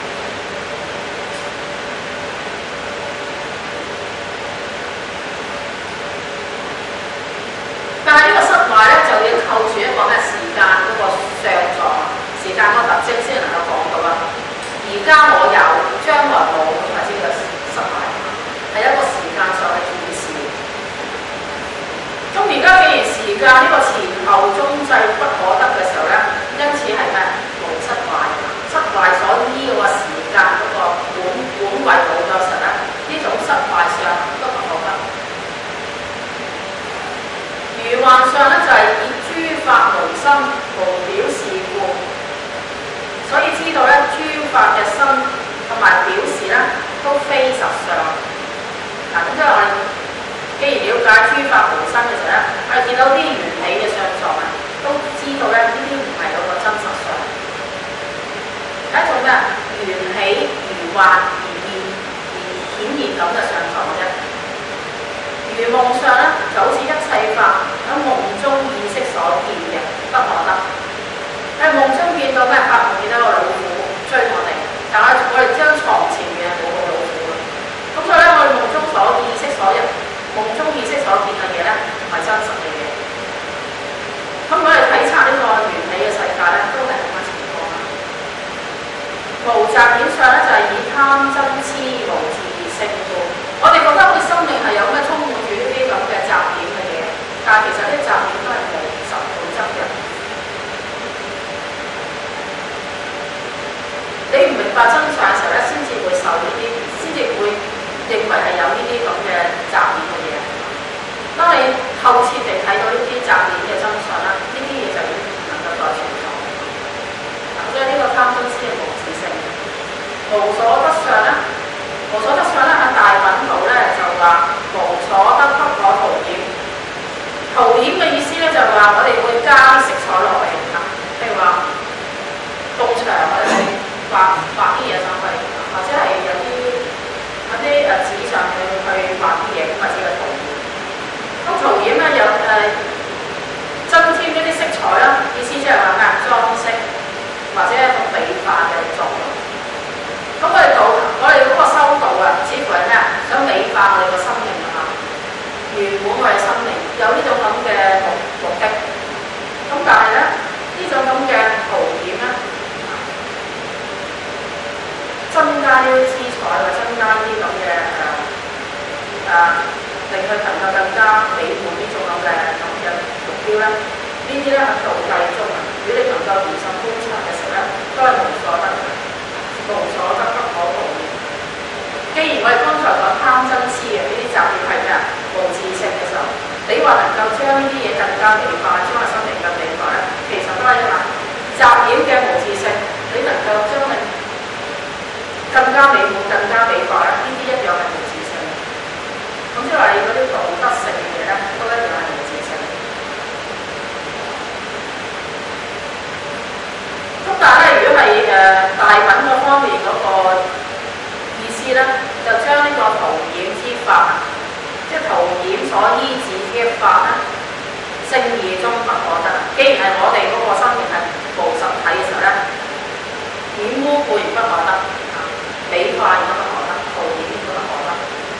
但係呢個失壞咧，就要扣住一個咩時間嗰個相狀，時間嗰個特徵先能夠講到啦。而家我有，將來冇，咁咪先叫失壞，係一個時間上嘅顯示。咁而家既然時間呢個前後中際不可得嘅時候咧，因此係咩？無失壞，失壞所依嗰個時間嗰個本本位冇咗時咧，呢種失壞上都不可得。如幻相咧就係、是、以諸法無生無表示故，所以知道咧諸法嘅生同埋表示咧都非實相。嗱、啊，咁即係我哋既然了解諸法無生嘅時候咧，我哋見到啲緣起嘅相狀啊，都知道咧呢啲唔係嗰個真實相，係一種咩緣起如幻而現而顯現咁嘅相狀嘅啫。如夢相咧，就好似一切法喺夢中意識所見嘅，不可得。喺夢中見到咩？發夢見到個老虎追我哋，但係我哋張床前面係冇個老虎嘅。咁所以咧，我哋夢中所意識所入、夢中意識所見嘅嘢咧，唔係真實嘅嘢。咁我哋體察呢個緣起嘅世界咧，都係咁嘅情況啦。無雜點相咧，就係、是、以貪嗔痴無自性故。我哋覺得佢生命係有咩充滿住呢啲咁嘅雜點嘅嘢，但係其實啲雜點都係無實本質嘅。你唔明白真相嘅時候咧，先至會受呢啲，先至會認為係有呢啲咁嘅雜點嘅嘢。當你透徹地睇到呢啲雜點嘅真相啦，呢啲嘢就已經唔能夠再存在。所以呢個貪嗔痴係無自性，無所得相咧。無所得相咧，喺大品度咧就話無所得不可塗染。塗染嘅意思咧就係話我哋會加色彩落嚟嚇，譬如話埲牆我哋會畫畫啲嘢上去，或者係有啲有啲誒紙上去去畫啲嘢，咁或者係塗染。咁塗染咧有誒增添一啲色彩啦，意思即係話咩啊？裝飾或者一個美化嘅作用。咁我哋道，我哋嗰個修道啊，似乎係咩啊？想美化我哋個生命啊嘛，原本我哋生命有呢種咁嘅目目的。咁但係咧，呢種咁嘅塗染咧，增加呢啲姿彩，或者增加呢啲咁嘅誒誒，令佢能夠更加美滿呢種咁嘅咁嘅目標咧，呢啲咧喺道計中啊，如果你能夠嚴慎觀察嘅時候咧，都係無所得嘅。無所得不可塗染。既然我哋剛才講貪嗔痴嘅呢啲雜念係咩啊？無自性嘅時候，你話能夠將呢啲嘢更加美化，將個生命更美化咧，其實都係一樣。雜念嘅無自性，你能夠將你更加美滿、更加美化咧，呢啲一樣係無自性。咁即係話你嗰啲道德性嘅嘢咧，都一樣係無自性。咁但係咧，如果係誒、呃、大品嗰方面嗰個意思咧，就將呢個塗染之法，即係塗染所依止嘅法咧，聖義中不可得。既然係我哋嗰個生命係無實體嘅時候咧，染污固然不可得，美化亦都不可得，塗染亦都不可得。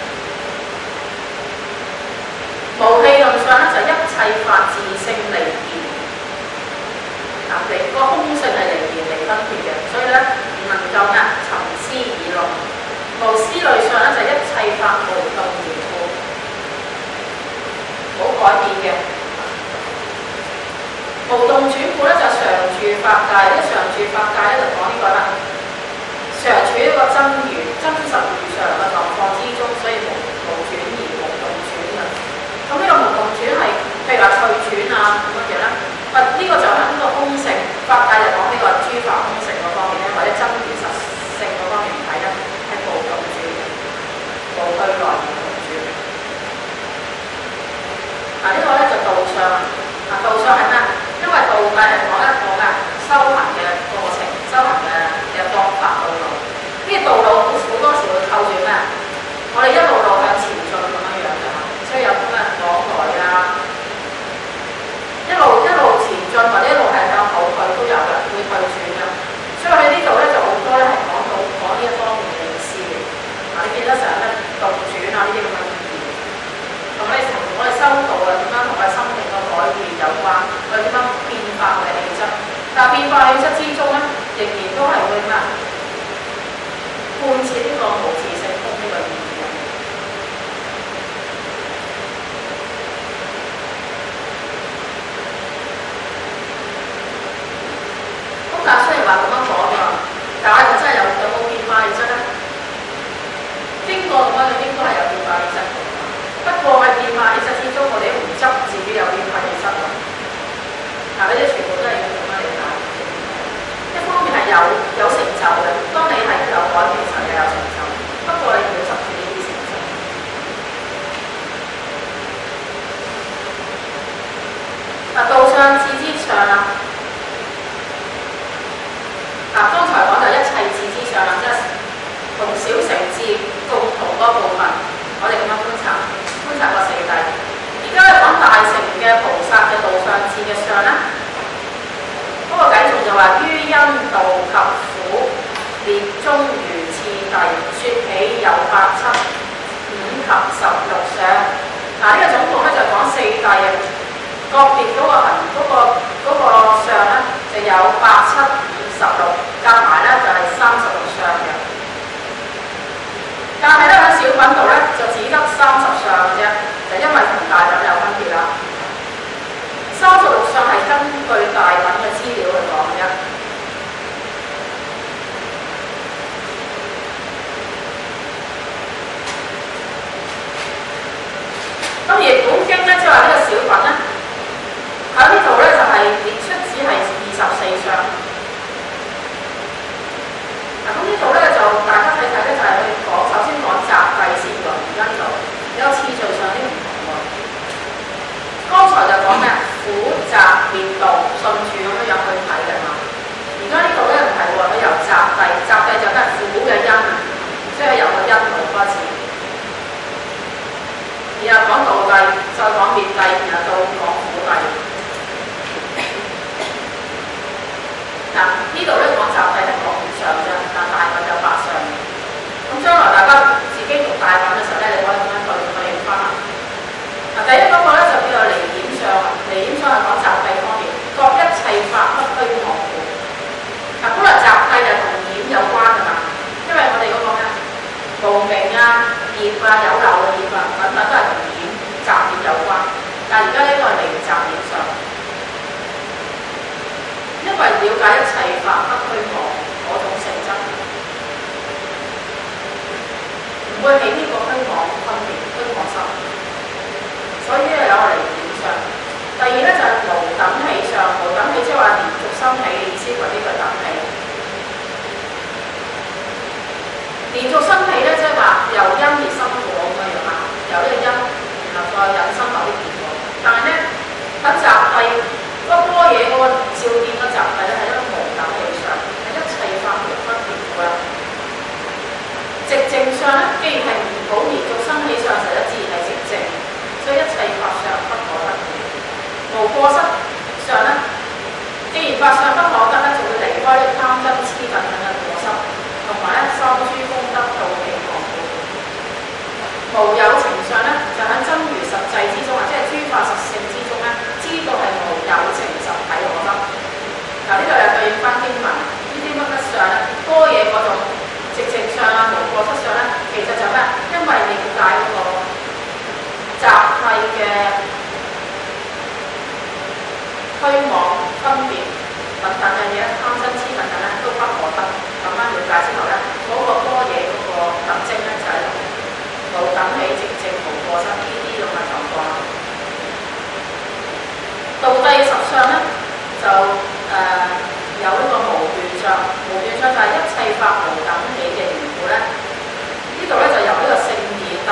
咁樣應該係有變化氣質。不過喺變化氣質之中，我哋都唔執自己有變化氣質喎。嗱，呢啲全部都係要咁樣理解。一方面係有有成就嘅，當你係有改變嘅時候，你有成就。不過你唔要執住呢啲成就。嗱，道上智之上啦。嗱，剛才講就一切智之上啦，即係同小乘智共同嗰部分，我哋咁樣觀察，觀察個四諦。而家講大乘嘅菩薩嘅道上智嘅上咧，嗰、那個偈頌就話於因道及苦列中如次第，説起有八七五及十六相。嗱，呢個總共咧就講四諦嘅，各別嗰個行嗰、那個嗰、那個相咧就有八七五十六，加埋咧就係三十六相嘅。但係咧喺小品度咧就只得三十相嘅啫，就因為同大品有分別啦。三十六相係根據大品嘅資料去講嘅啫。咁而本經咧即係話呢個小品咧喺呢度咧就係列出只係二十四相。嗱，咁呢度咧就大家睇睇咧就係去講，首先講集諦先喎。而家呢度有次序上啲唔同喎。剛才就講咩苦集滅道，順住咁樣樣去睇嘅嘛。而家呢度咧唔係喎，佢由集諦，集諦就係苦嘅因，即係由個因度開始。然後講道諦，再講滅諦，然後到講苦諦。嗱，呢度咧講集諦係講五相啫，但大品有八相。咁將來大家自己讀大品嘅時候咧，你可以咁樣對對應翻啦。嗱，第一嗰個咧就叫做離險相，離險相係講集諦方面，各一切法不虛妄故。嗱，本來集諦就同險有關㗎嘛，因為我哋嗰個咩無明啊、業啊、有漏嘅業啊等等都係同險集業有關。但係而家呢個係離集業相。因為了解一切法不虛妄嗰種性質，唔會起呢個虛妄分別、虛妄心，所以咧有個離險相。第二咧就係無等起相，無等起即係話連續生起嘅意思，為呢個等起。連續生起咧，即係話由因而生果咁樣樣啊，由呢個因，然後再引生某啲結果。但係咧喺集諦嗰個般若嗰個照見嘅集諦咧係一個無等起相，係一切法無不別故啦。寂靜相咧，既然係唔保連續生起相，實質自然係寂靜，所以一切法相不可得。無過失相咧，既然法相不可得咧，就會離開呢貪嗔痴等等嘅過失，同埋咧修諸功德到彼岸故。無有情相咧，就喺真如實際之中啊，即係諸法實性之中咧，知道係無有情實體可得。嗱，呢度又對應翻經文，呢啲乜乜相咧，般若嗰種寂靜相啊、無過失相咧，其實就咩？因為了解嗰個集諦嘅虛妄分別等等嘅嘢，貪嗔痴等等咧都不可得。咁樣了解之後咧，嗰、那個般若嗰個特徵咧就係、是、無等起、寂靜、無過失呢啲咁嘅狀況。道諦十相咧就誒、呃、有呢個無斷相，無斷相就係一切法無等起嘅緣故咧。呢度咧就由呢個聖顯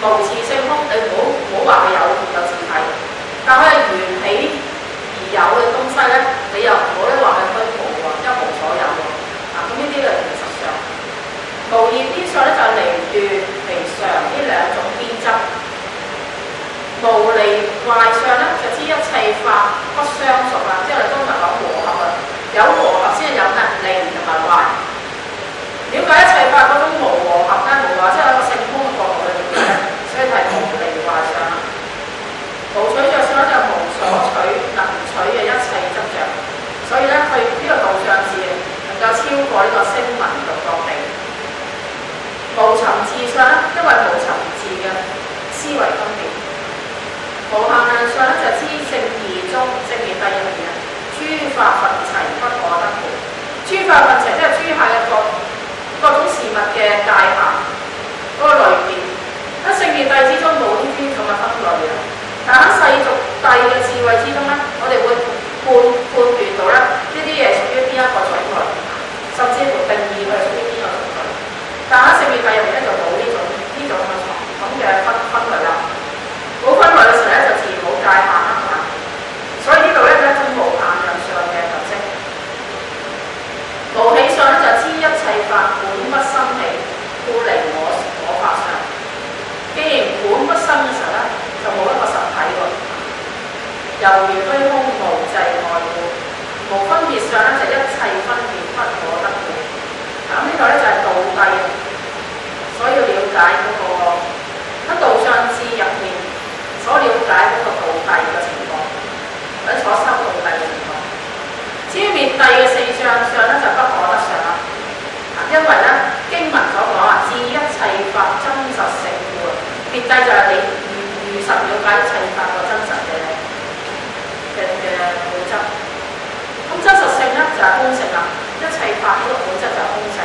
無自性空，你唔好唔好話佢有有自體，但佢係緣起而有嘅東西咧，你又唔好咧話佢虛無喎，一無所有喎。啊，咁呢啲係現實上。無二邊相咧就係離斷離常呢兩種邊執。無離壞相咧就知一切法不相屬啦，即係我哋剛才講和合啊，有和合先係有咩離同埋壞。了解一切法嗰種無和合咧，無話即係一個性空嘅角度去了解咧，所以係無離壞相啦。無取着相咧就無所取能取嘅一切執着，所以咧佢呢個道相智能夠超過呢個聲聞獨覺地。無尋伺相咧，因為無尋伺嘅思維分別。無限量相咧就知正義中正義第二面啊，諸法分齊不可得故。諸法分齊即係諸法嘅各各種事物嘅界限嗰個類別。喺聖義諦之中冇呢啲咁嘅分類嘅，但喺世俗諦嘅智慧之中咧，我哋會判判斷到咧呢啲嘢屬於邊一個種類，甚至乎定義佢係屬於邊個種類。但喺聖義諦入面咧就冇呢種呢種咁嘅分分類啦。冇分類嘅時候咧，就自然冇界限啦，係嘛？所以呢度咧係一種無限量相嘅特色。無起相咧就知一切法本不生起，故離我我法相。既然本不生嘅時候咧，就冇一個實體喎。猶如虛空無際外故，無分別相咧就一切分別不可得故。咁呢個咧就係道諦，所以要了解嗰、那個喺道相智入面。所了解嗰個道諦嘅情況，或者所修道諦嘅情況。至於滅諦嘅四相相咧，就不可得相啦。因為咧經文所講啊，知一切法真實性故。滅諦就係你如如實了解一切法個真實嘅嘅嘅本質。咁真實性咧就係空性啦，一切法呢個本質就係空性。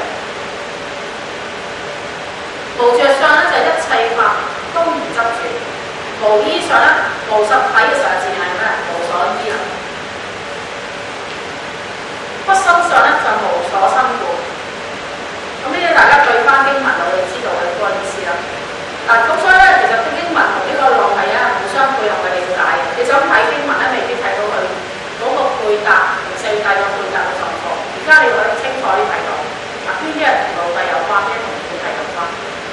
無着相咧就係一切法都唔執住。無依相咧，無實體嘅實字係咩？無所依啦。不生相咧就無所生故。咁呢啲大家對翻經文我哋知道係嗰個意思啦。嗱，咁所以咧，其實經文同呢個路係啊互相配合嘅理解嘅。你想睇經文咧，未必睇到佢嗰個配搭同四諦嘅配搭嘅狀況。而家你可以清楚啲睇到，嗱邊啲係同路諦有關，邊啲同配諦有關。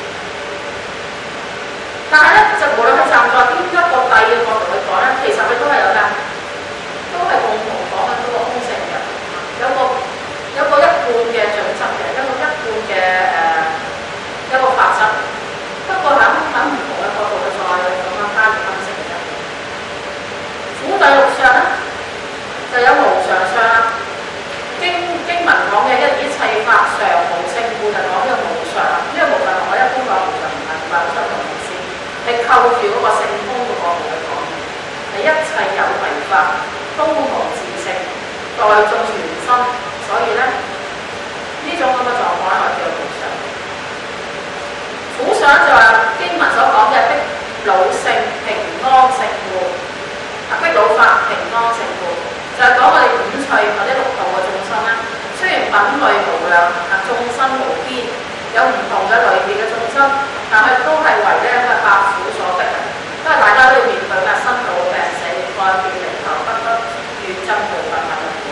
但係咧，就無論佢站在邊一個諦嘅角度去講咧，其實佢都係有咩？都係共同講緊嗰個空性嘅，有個有個一貫嘅準則嘅，一個一貫嘅誒、呃、一個法則。不過喺喺唔同嘅角度去再咁樣加以分析嘅啫。苦諦六相咧，就有無常相啦。經經文講嘅一一切法常無性故，就講呢個無常。呢、這個無常同我一般講無常唔係唔係好相同意思。係扣住嗰個性空嘅角度去講，係一切有為法都無自性，代眾緣生，所以咧呢種咁嘅狀況咧，我叫做無常。苦相就係經文所講嘅逼老性平安性故，啊逼老法平安性故，就係、是、講我哋五趣或者六道嘅眾生咧，雖然品類無量，啊眾生無邊。有唔同嘅類別嘅眾生，但係都係為呢個百苦所逼嘅，因為大家都要面對嘅生老病死、愛別離求不得、怨憎會等等嘅苦。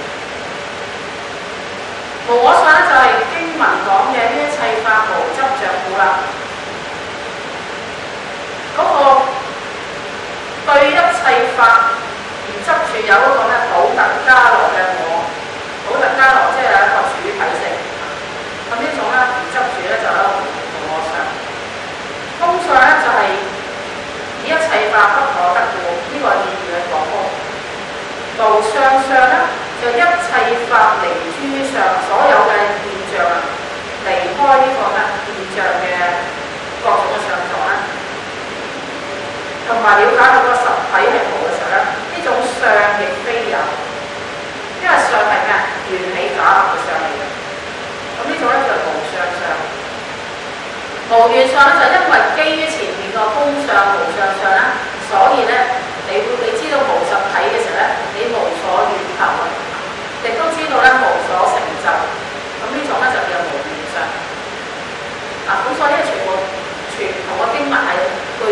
無我相咧就係經文講嘅呢一切法無執着故啦。嗰、那個對一切法而執住有嗰個咩補特伽羅嘅我，補特伽羅即係有一個主體性。咁呢種咧唔執住咧就係一個無我相。空相咧就係、是、以一切法不可得故，呢、這個意義去講空。無相相咧就一切法離諸相，所有嘅現象啊，離開呢個咩現象嘅各種嘅相狀咧，同埋了解到個實體係無嘅時候咧，呢種相亦非有，因為相係咩？緣起假合嘅相嚟嘅。咁呢種咧就無相相。無緣相咧就因為基於前面個空相無相相咧，所以咧你會你知道無實體嘅時候咧，你無所願求啊，亦都知道咧無所成就。咁呢種咧就叫無緣相。嗱、啊，咁所以咧全部全同個經文係配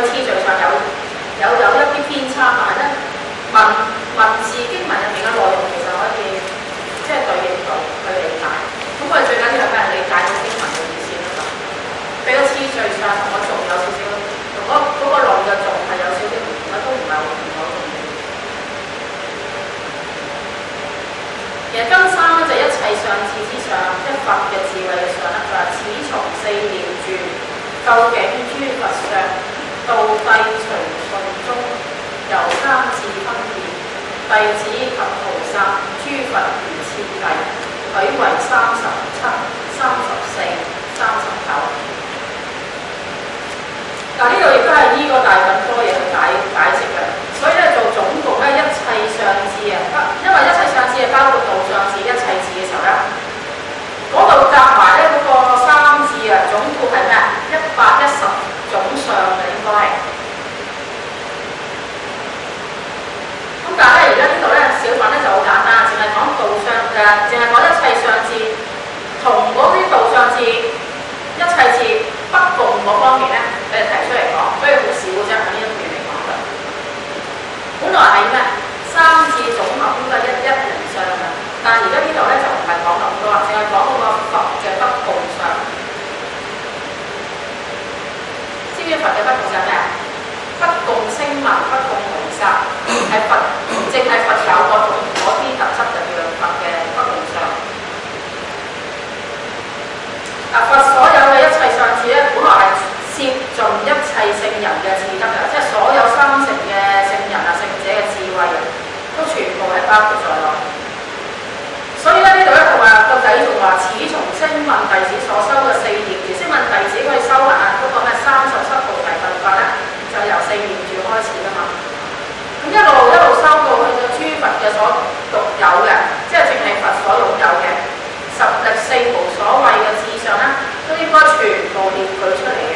次序上有有有一啲偏差，但係咧文文字經文入邊嘅內容其實可以即係對應到去理解。咁我哋最緊要係咩？理解到經文嘅意思啦。俾個次序上同我仲有少少，同嗰嗰個論嘅仲係有少少唔同，都唔係好唔好重要。其實更生咧就一切上智之上，即係佛嘅智慧嘅上咧，就係此從四念住，究竟諸佛相，道諦隨順中，由三智分別，弟子及菩薩，諸佛如次第，許為三十七、三十四、三十九。嗱，呢度亦都係依個大品多嘢去解解釋嘅，所以咧做總共咧一切上智啊，因為一切上智係包括道上智一切智嘅時候咧，嗰度夾埋咧嗰個三智啊，總共係咩啊？一百一十種相嘅應該係。咁但係咧，而家呢度咧小品咧就好簡單，淨係講道上嘅，淨係講一切上智同嗰啲道上智一切智不共嗰方面咧，誒提出嚟講，所以好少嘅啫，喺呢一段嚟講嘅。本來係咩？三智總合應該一一人相嘅，但係而家呢度咧就唔係講咁多啦，淨係講嗰個佛嘅不共相。知唔知佛嘅不共相咩啊？不共聲聞，不共菩薩，係佛，淨係佛有嗰種嗰啲特質就叫佛嘅不共相。嗱，佛所有嘅一切上智咧，本來係攝盡一切聖人嘅智德嘅，即係所有三乘嘅聖人啊、聖者嘅智慧啊，都全部係包括在內。所以咧呢度咧，佢話個仔仲話：此從聲聞弟子所修嘅四念住，聲聞弟子佢修行啊嗰個咩三十七菩提分法咧，就由四念住開始噶嘛。咁一路一路修到去到諸佛嘅所獨有嘅，即係淨係佛所擁有嘅十力四無所謂嘅智相咧，都應該全部列舉出嚟嘅。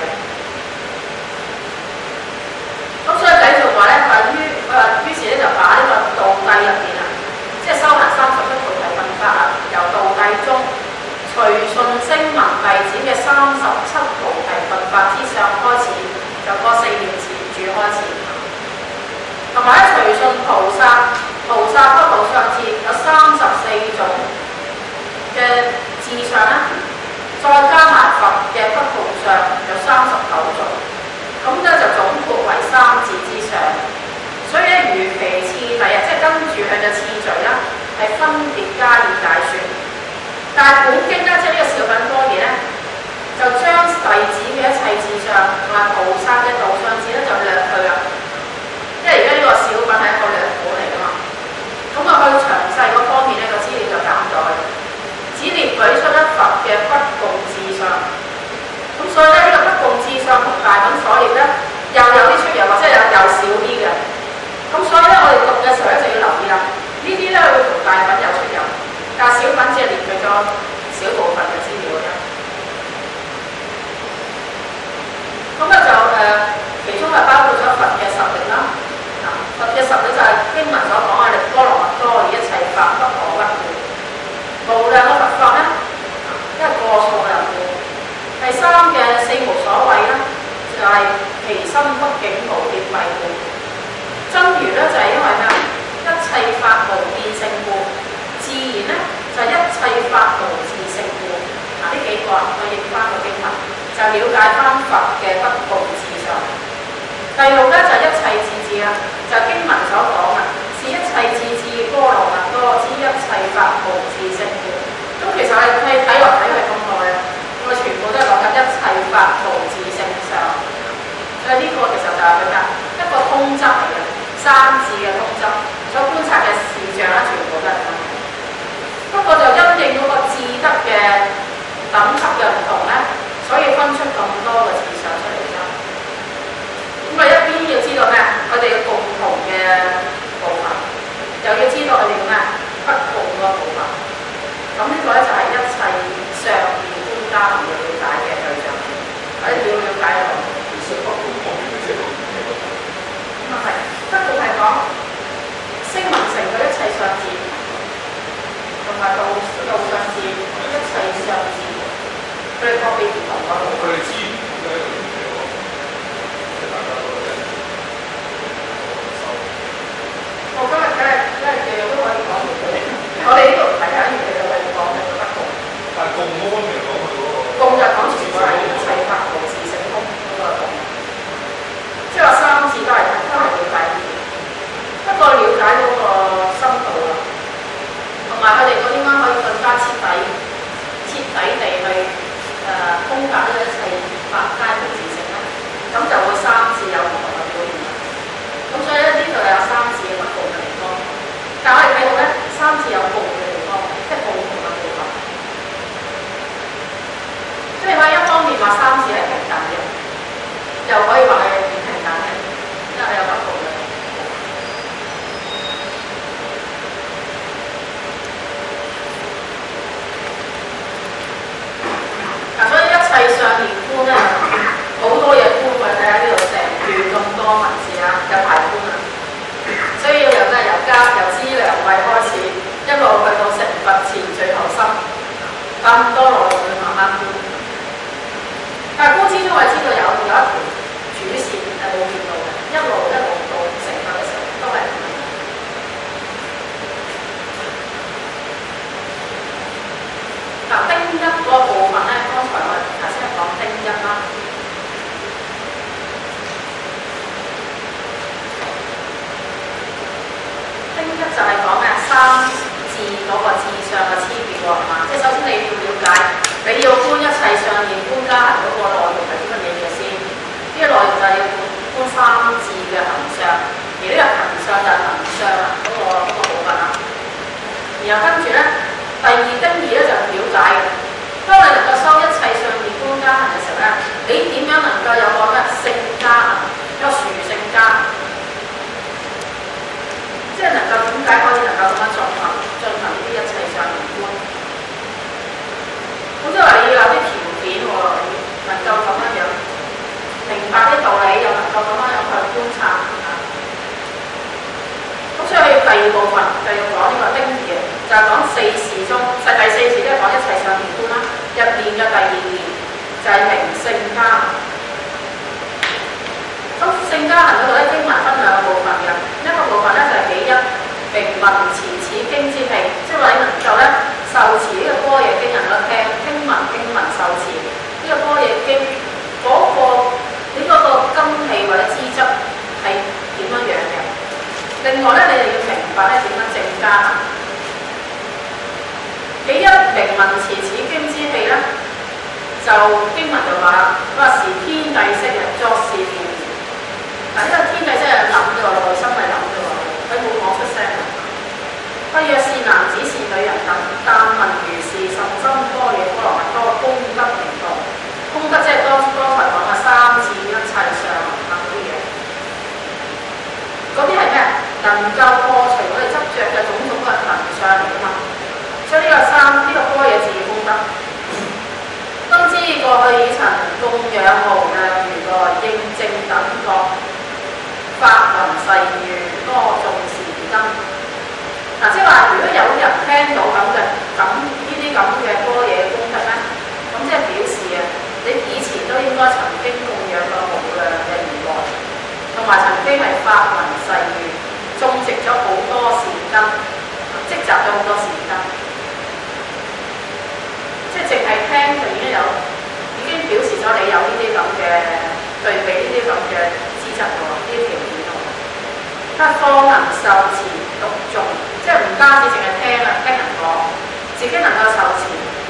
咁所以繼續話咧，佢話於佢話於是咧就把呢個道諦入邊啊，即係修行三十七菩提分法啊，由道諦中隨順聲聞弟子嘅三十七菩提分法之上開始，就個四念住開始，同埋咧隨順菩薩，菩薩不道上智有三十四種嘅智相啦，再加埋佛嘅不共相有三十九種。咁咧就總括為三智之上，所以咧如其次第啊，即係跟住佢嘅次序啦，係分別加以解説。但係本經咧，即係呢個小品科義咧，就將弟子嘅一切智相同埋菩薩嘅道相智咧就略去啦。因為而家呢個小品係一個略本嚟㗎嘛，咁啊去詳細嗰方面咧個資料就減咗，只列舉出一佛嘅不共智相。咁所以咧，呢、這個不共智相同大品所列咧，又有啲出入，或者又有少啲嘅。咁所以咧，我哋讀嘅時候咧就要留意啦。呢啲咧會同大品有出入，但係小品只係列舉咗少部分嘅資料嘅啫。咁咧就誒、呃，其中係包括咗佛嘅十力啦。嗱，佛嘅十力就係經文所講嘅力波羅蜜多，而一切法不可不顧。無量嘅佛法咧，因為個數嘅人故。第三嘅四無所謂咧，就係、是、其心畢竟無別廢故。真如咧就係、是、因為咩啊？一切法無變性故。自然咧就係、是、一切法無自性故。嗱，呢幾個我譯翻個經文，就了解翻佛嘅不共智相。第六咧就係、是、一切智智啦，就係、是、經文所講啊，是一切智智波羅蜜多之一切法無自性故。咁其實係睇睇落睇係咁耐啊。我全部都係講緊一切法無自性相，所以呢個其實就係佢嘅一個通則嚟嘅，三智嘅通則，所觀察嘅事象咧，全部都係咁。不過就因應嗰個智德嘅等級嘅唔同咧，所以分出咁多嘅智相出嚟啦。咁啊一邊要知道咩？佢哋嘅共同嘅部分，又要知道佢哋嘅咩不共嘅部分。咁呢個咧就係一切上邊加唔要了解嘅對象，或者要了解到不共共咁啊係，不共係講聲聞乘嘅一切上智，同埋道道上智一切上智，佢哋個別唔同嗰度。佢哋知唔知咧？即係大家都即上就係能上啊嗰個嗰個部分啦。然後跟住咧，第二丁二咧就係了解嘅。當你能夠收一切上面觀加行嘅時候咧，你點樣能夠有個咩聖加行，有殊勝加行？即係能夠點解可以能夠咁樣進行進行呢啲一切上面觀？咁即係話你要有啲條件喎，能夠咁樣樣明白啲道理，又能夠咁樣樣去觀察啊。咁所以第二部分就要講呢個丁二，就係講四事中，就係第四事即係講一切上面觀啦。入邊嘅第二件就係明聖加行。咁聖加行嗰度咧，經文分兩個部分嘅，一個部分咧就係幾一明文持此經之氣，即係話你能夠咧受持呢個般若經，能夠聽聽聞經文受持呢個般若經嗰、那個你嗰個根氣或者資質係點樣樣嘅。另外咧，你就要明白咧點樣正加行。幾一明文持此經之氣咧，就經文就話佢話是天帝釋嘅作是妙言。嗱，呢個天帝釋係諗嘅喎，內心係諗嘅喎，佢冇講出聲。不若是男子是女人等，但聞如是甚深般若波羅蜜多功德名道。功德即係當剛才講嘅三次一切上行嗰啲嘢。嗰啲係咩？能夠破除我哋執着嘅種種嘅能相嚟㗎嘛。所以呢個三呢、這個般若字功德，當知過去已曾供養無量如來應正等覺，法雲誓願多眾善根。嗱，即係話如果有人聽到咁嘅咁呢啲咁嘅般若功德咧，咁即係表示啊，你以前都應該曾經供養過無量嘅如來，同埋曾經係法雲誓願種植咗好多善根，積集咗好多善根。即係淨係聽就已經有，已經表示咗你有呢啲咁嘅具備呢啲咁嘅資質喎，呢啲條件喎。佢方能受持讀誦，即係唔單止淨係聽啊，聽人講，自己能夠受持，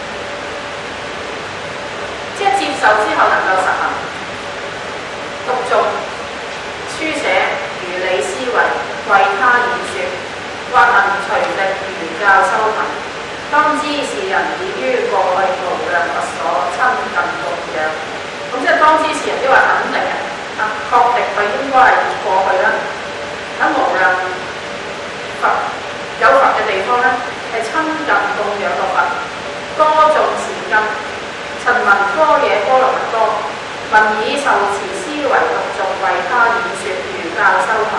即係接受之後能夠實行。讀誦、書寫、如理思維、為他演說，或能隨力如教修行。當知是人已於過去無量佛所親近供養，咁即係當知是人，即係話肯定嘅，啊確定佢應該係過去啦。喺無量佛有佛嘅地方咧，係親近供養個佛，多種善根，曾聞般若波羅蜜多，聞已受持思維讀誦為他演說如教修行。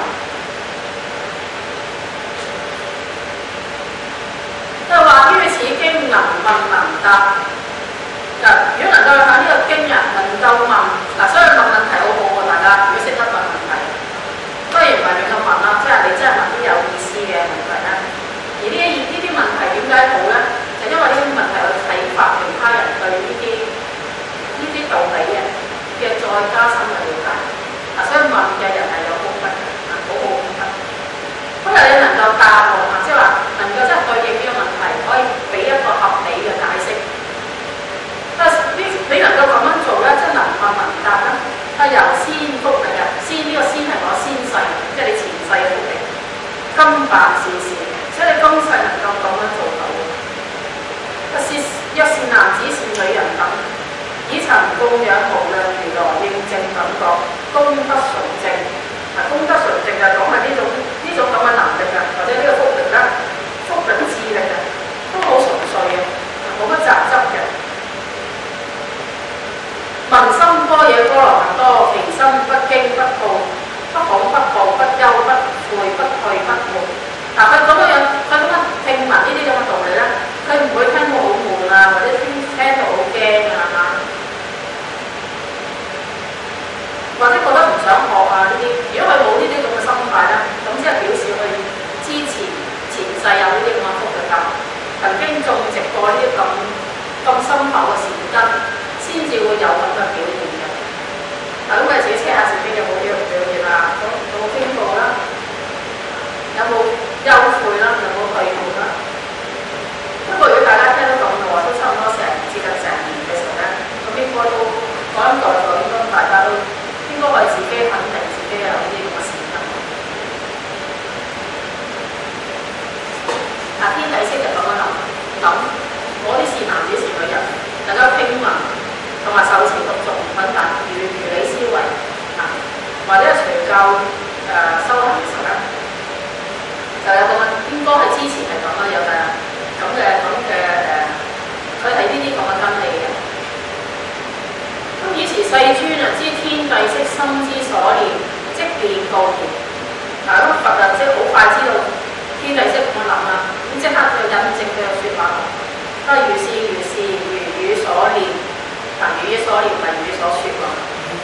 就話於此經能問能答。嗱，如果能夠喺呢個經人能夠問，嗱，所以問問題好好喎，大家如果識得問問題，當然唔係亂咁問啦，即係你真係問啲有意思嘅問題咧。而呢啲呢啲問題點解好咧？就因為呢啲問題去啟發其他人對呢啲呢啲道理嘅嘅再加深嘅了解。嗱，所以問嘅人係有功德嘅，啊，好好功德。今日你能夠答我啊，即係話能夠真係對應呢個問題，可以俾一個合理嘅解釋。但係呢，你能夠咁樣做咧，即係能問能答咧，係由先福嚟嘅。先呢個先係我先世，即係你前世嘅福嚟。今白是事，所以你今世能夠咁樣做到。若是若是男子是女人等，已曾供養無量如來應正等覺，功德純正。嗱，功德純正就係講係呢種呢種咁嘅能力啊，或者呢個福力咧，福力智力啊，都好純粹嘅，冇乜雜質嘅。聞深般若波羅蜜多，其心不驚不怖，不恐不怖，不憂不悔，不退不沒。嗱，佢咁樣樣，佢咁樣聽聞呢啲咁嘅道理咧，佢唔會聽到好悶啊，或者聽聽到好驚啊，或者覺得唔想學啊呢啲。如果佢冇呢啲咁嘅心態咧，咁即係表示佢之前前世有呢啲咁嘅福嘅根，曾經種植過呢啲咁咁深厚嘅善根，先至會有咁嘅表現嘅。嗱，咁我哋自己 check 下自己有冇呢個表現啊？有有冇進步啦？有冇憂悔啦？有冇退步啦？不過如果大家聽到咁嘅話，都差唔多成接近成年嘅時候咧，咁應該都講一代代應該大家都應該為自己肯定自己有呢啲咁嘅善根。 所念，為語所說喎。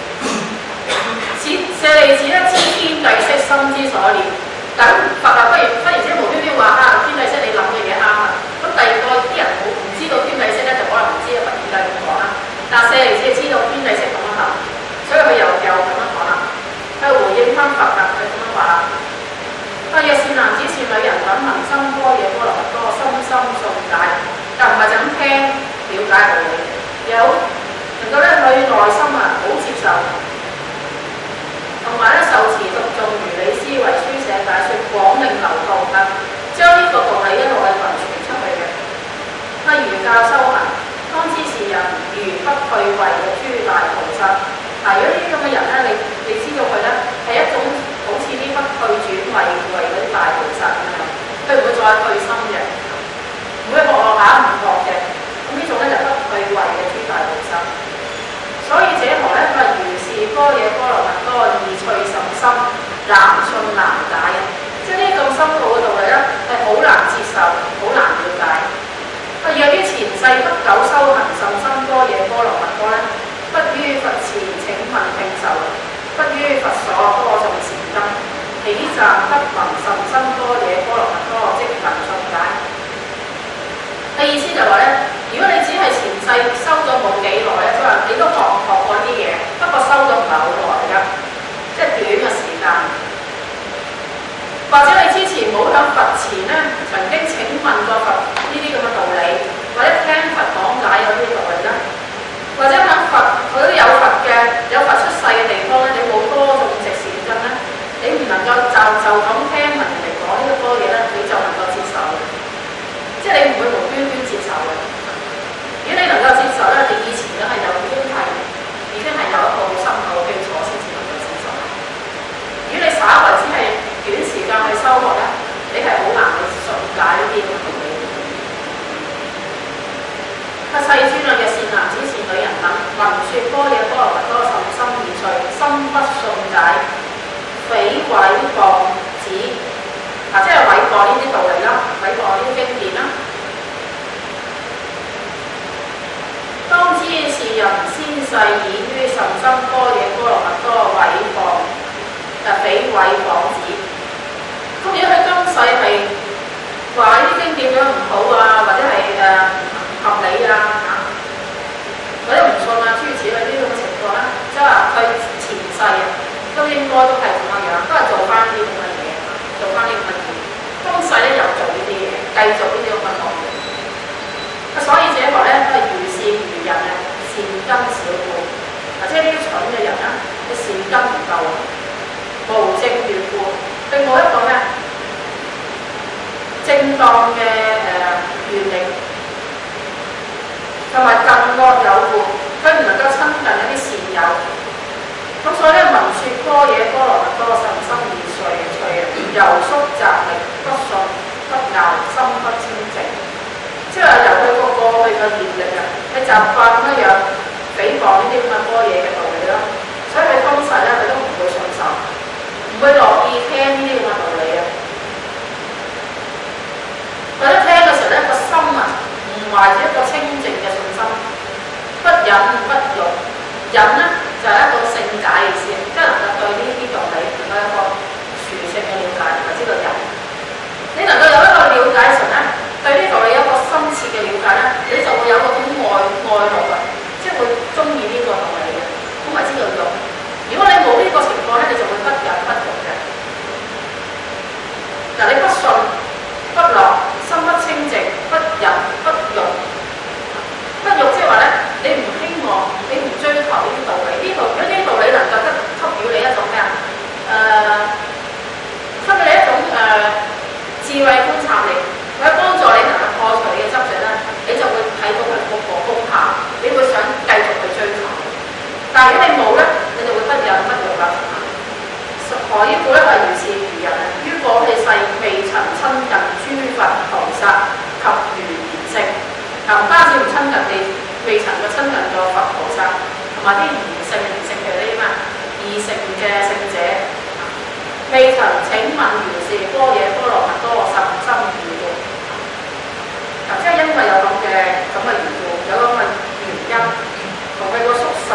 舍利子咧知天地識心之所念，咁佛啊，不如忽然之間無端端話啊，天地識你諗嘅嘢啱啊。咁第二個啲人冇唔知道天地識咧，就可能唔知啊，佛點解咁講啦。但舍利子知道天地識咁樣諗，所以佢又又咁樣講啦。佢回應翻佛㗎，佢咁樣話啦。佢若善男子善女人等聞深般若波羅蜜多，深深信解，又唔係就咁聽了解道理，有能夠咧佢內心啊好接受。同埋咧受持讀誦如理思維書寫解說廣令流通啊，將呢個道理一路係傳傳出去嘅。佢儒教修行，當知是人如不退位嘅諸大菩薩。嗱，如果呢啲咁嘅人咧，你你知道佢咧係一種好似啲不退轉位位嗰啲大菩薩咁樣，佢唔會再退心嘅，唔會學學下唔學嘅。咁呢種咧就不退位嘅諸大菩薩。所以這何咧？佢話如是般若波羅蜜多義趣甚深，難信難解嘅，即係呢啲咁深奧嘅道理咧，係好難接受，好難了解。啊，若於前世不久修行甚深般若波羅蜜多咧，不於佛前請問聽受，不於佛所多誦禪經，起讚得聞甚深般若波羅蜜多，即能信解。嘅意思就話咧，如果你只係前世修咗冇幾耐咧，即係話你都學學過啲嘢，不過修咗唔係好耐㗎，即係短嘅時間。或者你之前冇喺佛前咧曾經請問過佛呢啲咁嘅道理，或者聽佛講解有呢啲道理啦，或者喺佛佢都有佛嘅有佛出世嘅地方咧，你冇多種直禪真咧，你唔能夠就就咁聽聞人哋講呢個多嘢咧，你就能夠接受。即係你唔會無端端接受嘅。如果你能夠接受咧，你以前都係有已經係已經係有一個深厚嘅基礎先至能夠接受。如果你稍為只係短時間去修學咧，你係好難去順解呢啲咁嘅道理。啊，世尊啊，若善男子善女人等聞說般若波羅蜜多甚深義趣，心不信解，誹謗謗止。啊，即係毀謗呢啲道理啦，毀謗呢啲經典啦。當知是人先世已於甚深般若波羅蜜多毀謗，誒誹毀謗止。咁如果佢今世係話呢啲經典咗唔好啊，或者係誒唔合理啊，或者唔信啊，諸如此類呢啲咁嘅情況咧，即係話佢前世啊都應該都係咁樣樣，都係做翻啲咁嘅嘢。做翻呢個乜嘢？今世咧又做呢啲嘢，繼續呢啲咁嘅惡業。啊，所以這個咧都係如是愚人啊，善根少故。啊，即係呢啲蠢嘅人啦，佢善根唔夠啊，無正願故，並冇一個咩正當嘅誒願力，同埋近惡友故，佢唔能夠親近一啲善友。咁所以咧，聞說般若波羅蜜多甚深義趣趣啊，由宿雜力，不信不拗，心不清淨。即係由佢個過去嘅業力啊，佢習慣咁樣誹謗呢啲咁嘅般若嘅道理啦，所以佢今世咧佢都唔會信受，唔會樂意聽呢啲咁嘅道理啊。佢一聽嘅時候咧，個心啊唔懷住一個清淨嘅信心，不忍不欲，忍咧就係、是、一個聖解嘅意思，即係能夠對呢啲道理能夠一個殊勝嘅了解，同埋知道忍。你能夠有一個了解嘅時候咧，對呢道理有一個深切嘅了解咧，你就會有嗰種愛愛樂啊，即係會中意呢個道理嘅，咁咪知道用。如果你冇呢個情況咧，你就會不忍不欲嘅。嗱，你不信不樂，心不清淨，不忍不欲。不欲即係話咧，你唔希望，你唔追求呢啲道理。呢道如果呢啲道理能夠得給予你一種咩啊？誒、呃，給予你一種誒、呃、智慧觀察力，或者幫助你能夠破除你嘅執着咧，你就會睇到佢嗰個功效，你會想繼續去追求。但係如果你冇咧，你就會不忍不欲啦。何以故咧？係如是愚人啊，於過去世未曾親近諸佛菩薩及如賢聖。嗱，唔單止唔親近你，未曾過親近過佛菩薩，同埋啲賢聖賢聖嘅呢啲咩二乘嘅聖者，未曾請問如是般若波羅蜜多甚深義故。嗱，即係因為有咁嘅咁嘅緣故，有咁嘅原因，同佢個宿世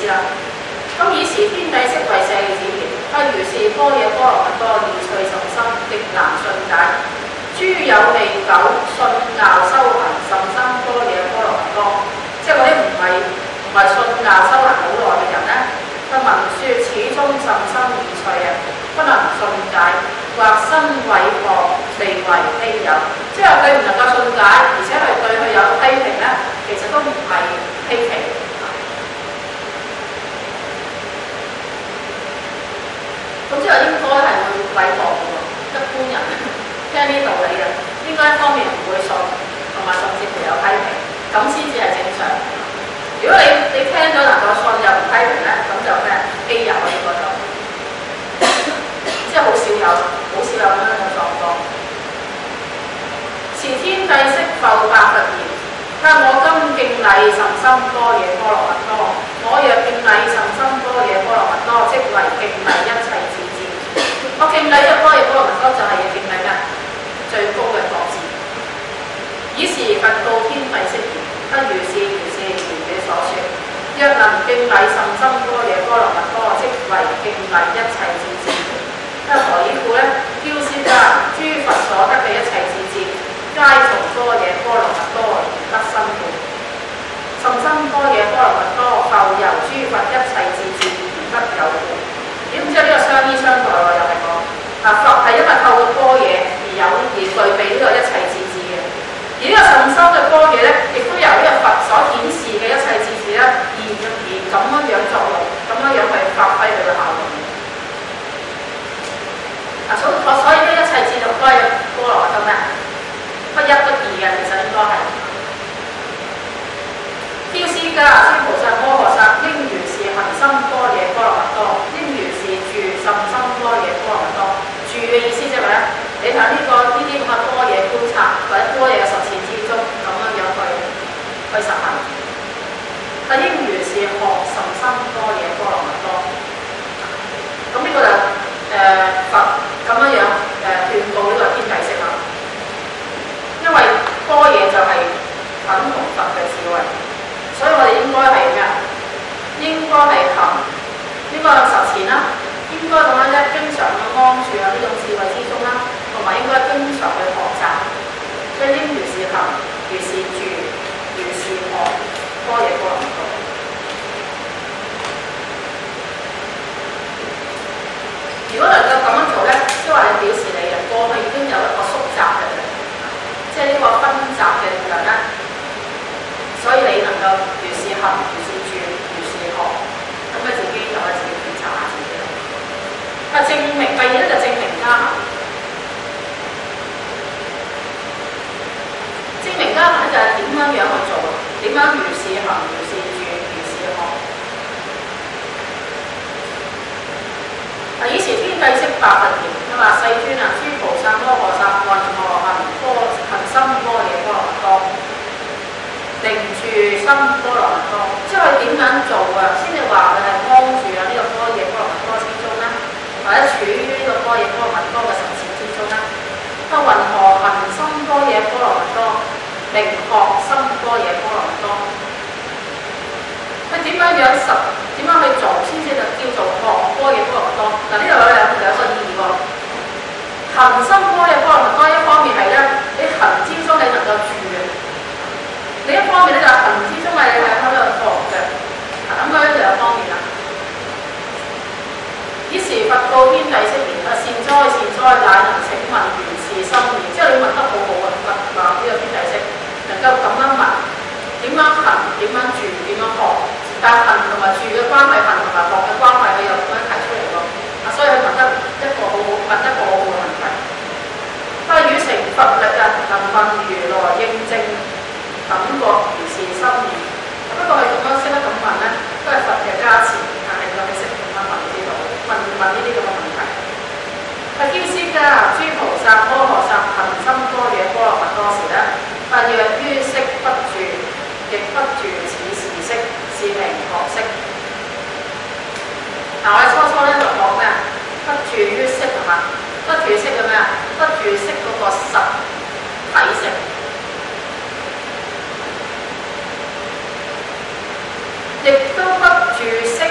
啦。咁以時天地色為四子言，不如是般若波羅蜜多意趣甚深，極難信解。諸有未久信拗修行甚深般若波羅蜜多，即係嗰啲唔係唔係信拗修行好耐嘅人咧，佢聞説始終甚深意趣啊，不能信解，或生毀謗，地為非有。即係佢唔能夠信解，而且係對佢有批評咧，其實都唔係稀奇。咁即係應該係會毀謗嘅喎，一般人聽呢道理嘅，應該一方面唔會信，同埋甚至乎有批評，咁先至係正常。如果你你聽咗能夠信又唔批評咧，咁就咩稀有啊？呢個就即係好少有，好少有咁樣嘅狀況。持天帝釋復白佛言：他我今敬禮甚深般若波羅蜜多，我若敬禮甚深般若波羅蜜多，即為敬禮一切智智。我敬禮嘅般若波羅蜜多就係要敬禮咩？最高嘅覺智。以是佛告天帝釋言：不如是如是如語所說。若能敬禮甚深般若波羅蜜多，即為敬禮一切智智。因為何以故咧？憍尸迦，諸佛所得嘅一切智智，皆從般若波羅蜜多而得生故。甚深般若波羅蜜多，復由諸佛一切智智而得有故。點知呢個相依相待喎？又係講嗱，佛係因為透過般若而有而具備呢個一切智智嘅，而呢個甚深嘅般若咧，亦都由呢個佛所顯示嘅一切智智咧，而而咁樣樣作用，咁樣樣去發揮佢嘅效用。啊，所所以呢一切智同般若波羅蜜多咩？不一不二嘅，其實應該係。憍尸迦，諸菩薩摩訶薩，應如是行深般若波羅蜜多，應如是住甚深般若波羅蜜多。住嘅意思即係咩咧？你睇呢、這個呢啲咁嘅般若觀察或者般若嘅實踐之中，咁樣樣去去實行。但應如是學甚深般若波羅蜜多。咁呢個就誒、呃、佛咁樣樣誒勸告呢個天帝釋啦。因為般若就係等同佛嘅智慧，所以我哋應該係咩啊？應該係行，應該有實踐啦，應該咁樣咧，經常咁安住喺呢種智慧之中啦，同埋應該經常去學習。所以應如是行，如是住，如是學，般若波羅蜜多。如果能夠咁樣做咧，即係話你表示你嘅過去已經有一個縮窄嘅力量，即係呢個分集嘅力量咧，所以你能夠如是行，如是住，如是學，咁你自己就可以自己檢查下自己啦。啊，證明第二咧就證明加行，證明加行咧就係點樣樣去做，點樣如是行，如是住，如是學。啊！以時天帝釋白佛言：佢話世尊啊，諸菩薩摩訶薩，云何行波行深般若波羅蜜多，定住深般若蜜多？即係佢點樣做啊？先至話佢係安住喺呢個般若波羅蜜多之中啦，或者處於呢個般若波羅蜜多嘅實踐之中啦。佢云何行深般若波羅蜜多，定學深般若波羅蜜多？佢點樣樣實？點樣去做先至就叫做學般若波羅蜜多？嗱，呢度有兩兩個意義喎。行深般若波羅蜜多，一方面係咧，你行之中你能夠住嘅；另一方面咧就係行之中係你係喺度學嘅。咁佢咧就兩方面啦。以時佛告天帝釋言：啊，善哉善哉，乃能請問如是心意。即係你問得好好啊！佛話呢個天帝釋能夠咁樣問，點樣行，點樣住，點樣學？但行同埋住嘅關係，行同埋學嘅關係，佢又咁樣提出嚟喎。啊，所以佢問得一個好好，問一個好好嘅問題。佢話：汝成佛力啊，能問如來應正等覺如是心意。不過佢咁樣識得咁問咧，都係佛嘅加持，但係佢識咁樣問呢度，問問呢啲咁嘅問題。佢憍尸迦，諸菩薩摩訶薩行深般若波羅蜜多時咧，但若於色不住，亦不住此時色，是名學色。嗱，我哋初初咧就講咩啊？不住於色係嘛？不住色嘅咩啊？不住色嗰個實體性，亦都不住色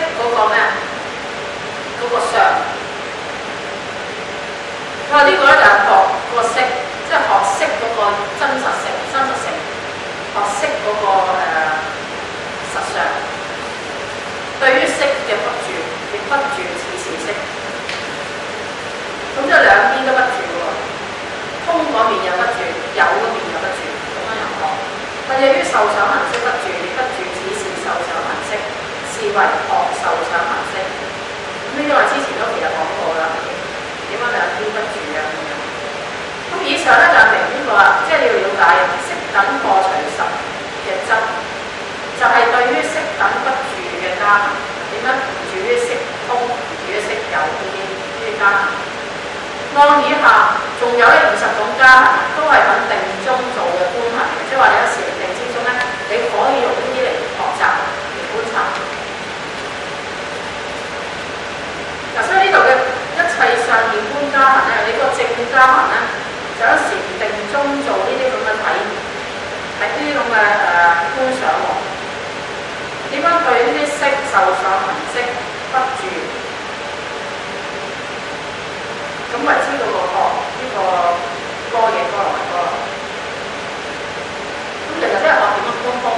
有嗰邊有得住，咁樣又講。或者於受想行識不住，亦不住只是受想行識，是為學受想行識。咁呢個我之前都其實講過啦，點解兩邊不住啊咁樣？咁以上咧就係明呢個啦，即係你要了解色等破除實嘅質，就係、是、對於色等不住嘅加行，點樣唔住於色空，唔住於色有呢啲呢啲加行。按以下仲有咧二十種加行，都係喺定中做嘅觀行，即係話你喺禪定之中咧，你可以用呢啲嚟學習嚟觀察。嗱，所以呢度嘅一切相現觀加行咧，你個正加行咧，就喺禪定中做呢啲咁嘅體驗，係呢啲咁嘅誒觀想喎。點樣對呢啲色受想行識不住？咁為知道個學呢個般若波羅蜜多。咁其實即係學點樣觀空。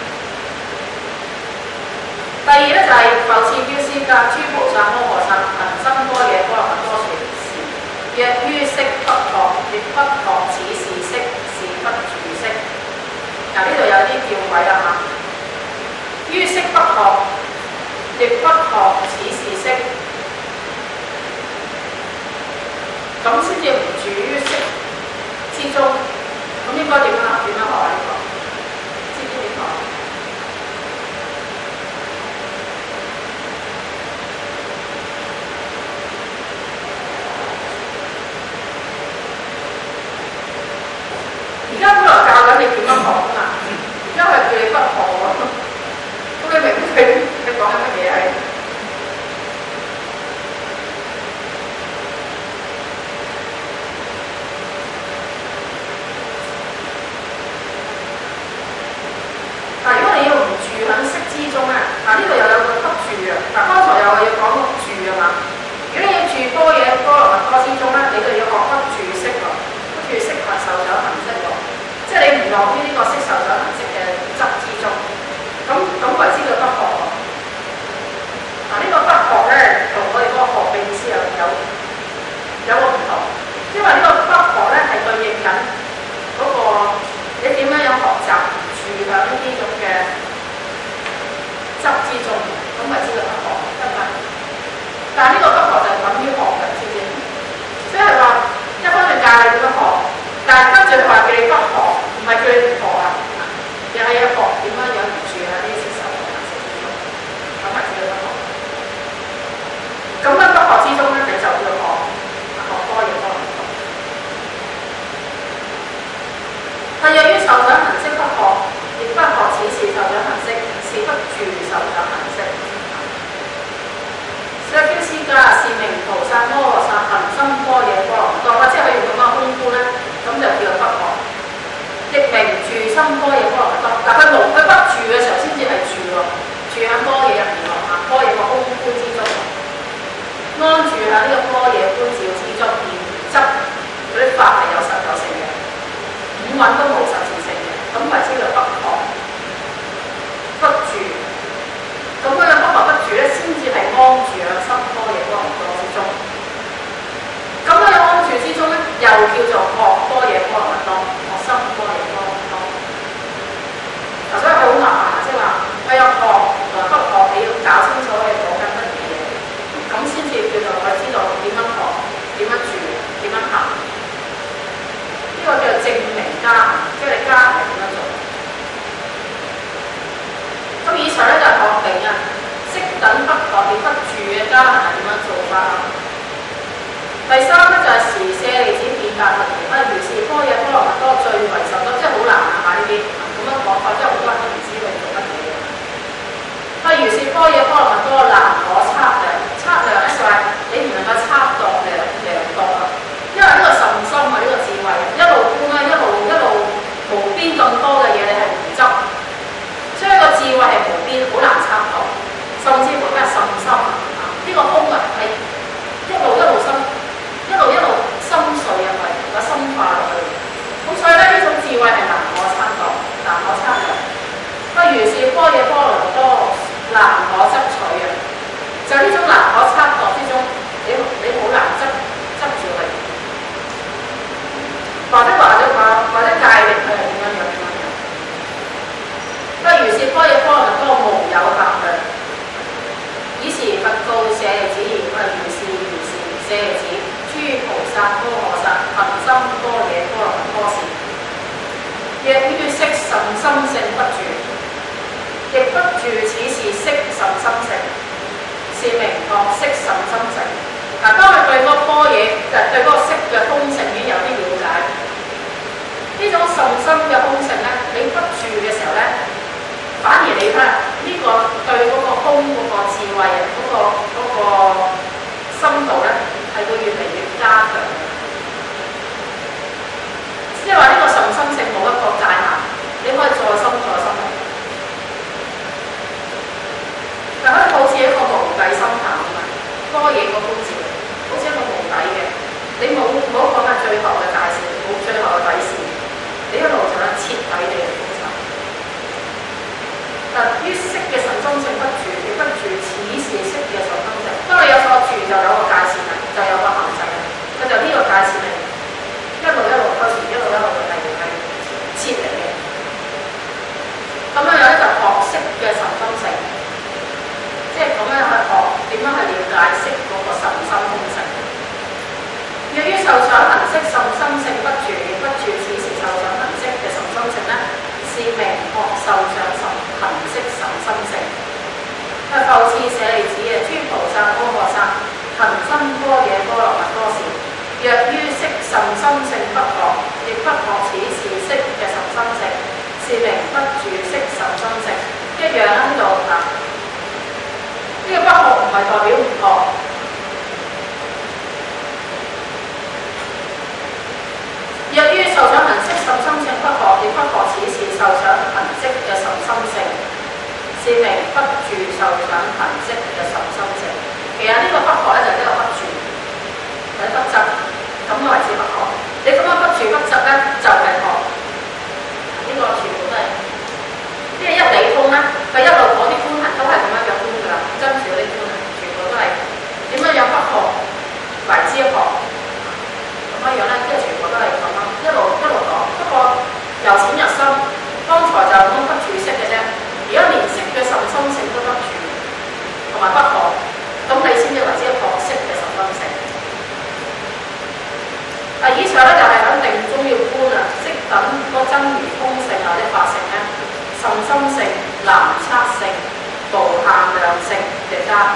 第二咧就係復次標師格諸菩薩摩訶薩行深般若波羅蜜多時，若於色不覺，亦不覺此是色，是不住色。嗱，呢度有啲吊詭啦嚇。於色不覺，亦不覺此是色。咁先至唔住於色之中，咁應該點啊？點樣學啊？呢、這個知唔知點學？而家本來教緊你點樣學啊嘛，而家係叫你不學喎，咁你明唔明佢講緊乜嘢係？但如果你要唔住喺色之中咧，嗱呢度又有個不住啊！嗱，剛才又要講不住啊嘛。如果你要住般若波羅蜜多之中咧，你就要學不住色喎，不住色係受想行識喎，即係你唔落於呢個色受想行識嘅執之中，咁咁為之叫不學喎。嗱、這、呢個不學咧，同我哋嗰個學嘅意思有有有個唔同，因為呢個不學咧係對應緊嗰個你點樣有學習。住喺呢啲咁嘅執之中，咁咪知道不學，得唔得？但係呢個不學就係等於學嘅，知唔知？即係話一方面教你點樣學，但係跟住佢話叫你不學，唔係叫你唔學啊，又係要學點樣樣唔住喺呢啲色受想行識之中，咁咪知道不學。咁喺不學之中咧，你就要學學般若波羅蜜多。係由於受想行識不學。亦不學此是受想行識，是不住受想行識。所以標師家是名菩薩摩訶薩行深般若波羅蜜多，或者佢用咁嘅功夫咧，咁就叫做不學。亦名住深般若波羅蜜多。但佢無佢不住嘅時候先至係住喎，住喺般若入面喎，啊般若個空觀之中，安住喺呢個般若觀照之中，而執嗰啲法係有實有性嘅，五蘊都冇實質性嘅。咁為之叫不學不住，咁嗰樣不學不住咧，先至係安住喺深般若波羅蜜多之中。咁嗰樣安住之中咧，又叫做學般若波羅蜜多，學深般若波羅蜜多。嗱，所以佢好麻煩啊，即係話我有學同不學，你要搞清楚你講緊乜嘢，咁先至叫做我知道點樣學、點樣住、點樣行。呢個叫做證明加行，即係你加係點樣做。咁以上咧就係學定啊，色等不學亦不住嘅加行係點樣做法啊？第三咧就係時舍利子變法論啊，如是般若波羅蜜多最為受多，即係好難啊嘛呢啲咁樣講法，即係好多人都唔知佢做乜嘢嘅。啊，如是般若波羅蜜多難可測量，測量咧就係你唔能夠測度嘅量度啊。因為呢個甚深啊，呢、這個智慧一路觀啦，一路一路無邊咁多嘅嘢，你係唔執，所以個智慧係無邊，好難測度，甚至乎咩甚深啊？呢、這個空啊係一路一路深，一路一路深亦不住此事識甚深性，是名學識甚深性。嗱，當佢對嗰個般若，就係對嗰個識嘅空性已經有啲了解。呢種甚深嘅空性咧，你不住嘅時候咧，反而你睇下呢個對嗰個空嗰個智慧啊，嗰、嗰個嗰、嗰個深度咧，係會越嚟越加強。即係話呢個甚深性冇一個界限，你可以再深再深。就可以好似一個無底深潭咁啊！般若個觀照，好似一個無底嘅，你冇冇講緊最後嘅界線，冇最後嘅底線，你一路就係徹底地去觀察。嗱，於識嘅神通性不住，亦不住此是識嘅神通性。當你有所住，就有個界線啦，就有個限制啦。佢就呢個界線嚟，一路一路開始，一路一路係係設嚟嘅。咁樣樣咧就學識嘅神通性。即係咁樣去學點樣去了解識嗰個甚深空性。若於受想行識甚深性不住，亦不住此時受想行識嘅甚深性咧，是名學受想行識甚深性。佢復次舍利子嘅諸菩薩摩訶薩行深般若波羅蜜多時，若於識甚深性不學，亦不學此時識嘅甚深性，是名不住識甚深性。一樣喺呢度啊。呢個不學唔係代表唔學，若於受想行識甚深性不學，亦不學此時受想行識嘅甚深性，是名不住受想行識嘅甚深性。其實呢個不學咧就係呢個不住，或者不執，咁樣為之不學。你咁樣不住不執咧，就係、是、學。呢、這個全部都係，因為一理通咧，佢一路講啲觀行都係咁樣樣觀㗎啦。真住嗰啲觀啊，全部都係點樣有不學為之學，咁樣樣咧，即係全部都係咁樣一路一路講。不過由淺入深，剛才就咁不住識嘅啫，而家連識嘅甚深性都不住，同埋不學，咁你先至為之學識嘅甚深性。啊，以上咧就係、是、喺定中要觀啊，識等個真如空性或者法性咧，甚深性、難測性、無限量性嘅加。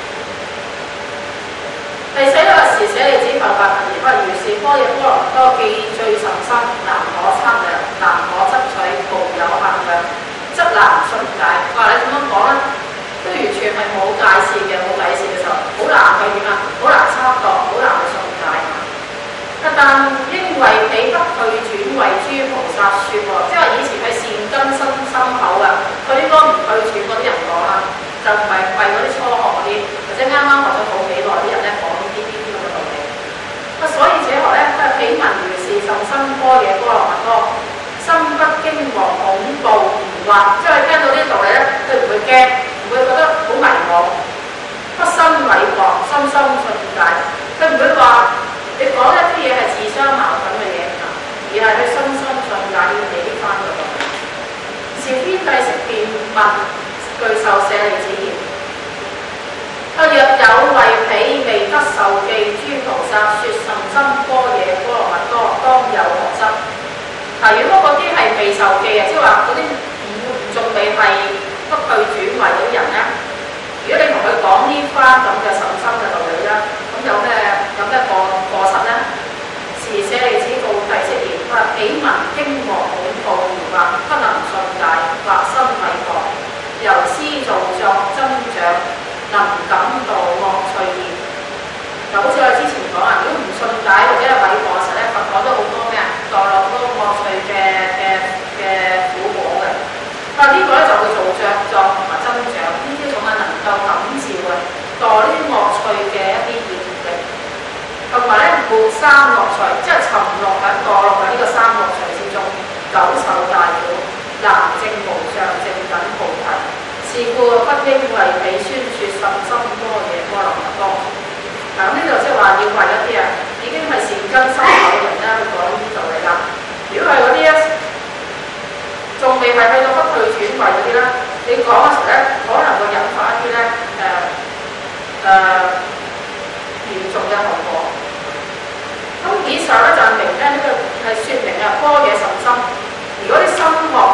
第四個是舍利子佛法而不如是般若波羅蜜多既最甚深，難可測量，難可執取，無有限量，則難信解。話你咁樣講咧，都完全係冇界線嘅，冇底線嘅時候，好難去點啊？好難測度，好難去信解。但應為彼不退轉為諸菩薩說喎，即係以前係善根深深厚㗎，佢應該唔退轉嗰啲人講啦，就唔係為嗰啲初學嗰啲，或者啱啱學咗冇幾耐啲人咧講呢啲啲咁嘅道理。啊，所以這學咧都係彼聞如是甚深般若波羅蜜多，心不驚惶恐怖疑惑，即係聽到呢啲道理咧，佢唔會驚，唔會覺得好迷惘，不生畏縛，深深信解，佢唔會話。你講一啲嘢係自相矛盾嘅嘢，而係去深深信解要理啲翻嗰度。是天帝釋辯問具受舍利子言：若有為彼未得受記諸菩薩說甚深般若波羅蜜多，當有何執？嗱，如果嗰啲係未受記嘅，即係話嗰啲唔仲未係不退轉為嗰啲人咧，如果你同佢講呢番咁嘅甚深嘅道理咧，咁有咩有咩過過失咧？是舍利子告帝釋言：佢話彼聞驚惶恐怖疑惑，不能信解，或生畏縛，由師造作增長，能感墮惡趣業。就好似我哋之前講啊，如果唔信解或者係畏縛時咧，佛講咗好多咩啊，墮落好多惡趣嘅嘅嘅苦果嘅。但係呢個咧就會做着作同埋增長，呢啲種係能夠感召啊墮呢啲惡趣嘅一啲業力，同埋咧沒三惡趣，即係沉落喺墮落喺呢個三惡趣之中，久受大苦，難證無上正等菩提。是故不應為彼宣說甚深般若波羅蜜多。嗱，咁呢度即係話要為一啲啊已經係善根深厚嘅人咧去講呢啲道理啦。如果係嗰啲咧仲未係去到不退轉位嗰啲咧，你講嘅時候咧，可能會引發一啲咧誒誒嚴重嘅後果。咁以上咧就係明咧呢、這個係説明啊般若甚深。如果啲心學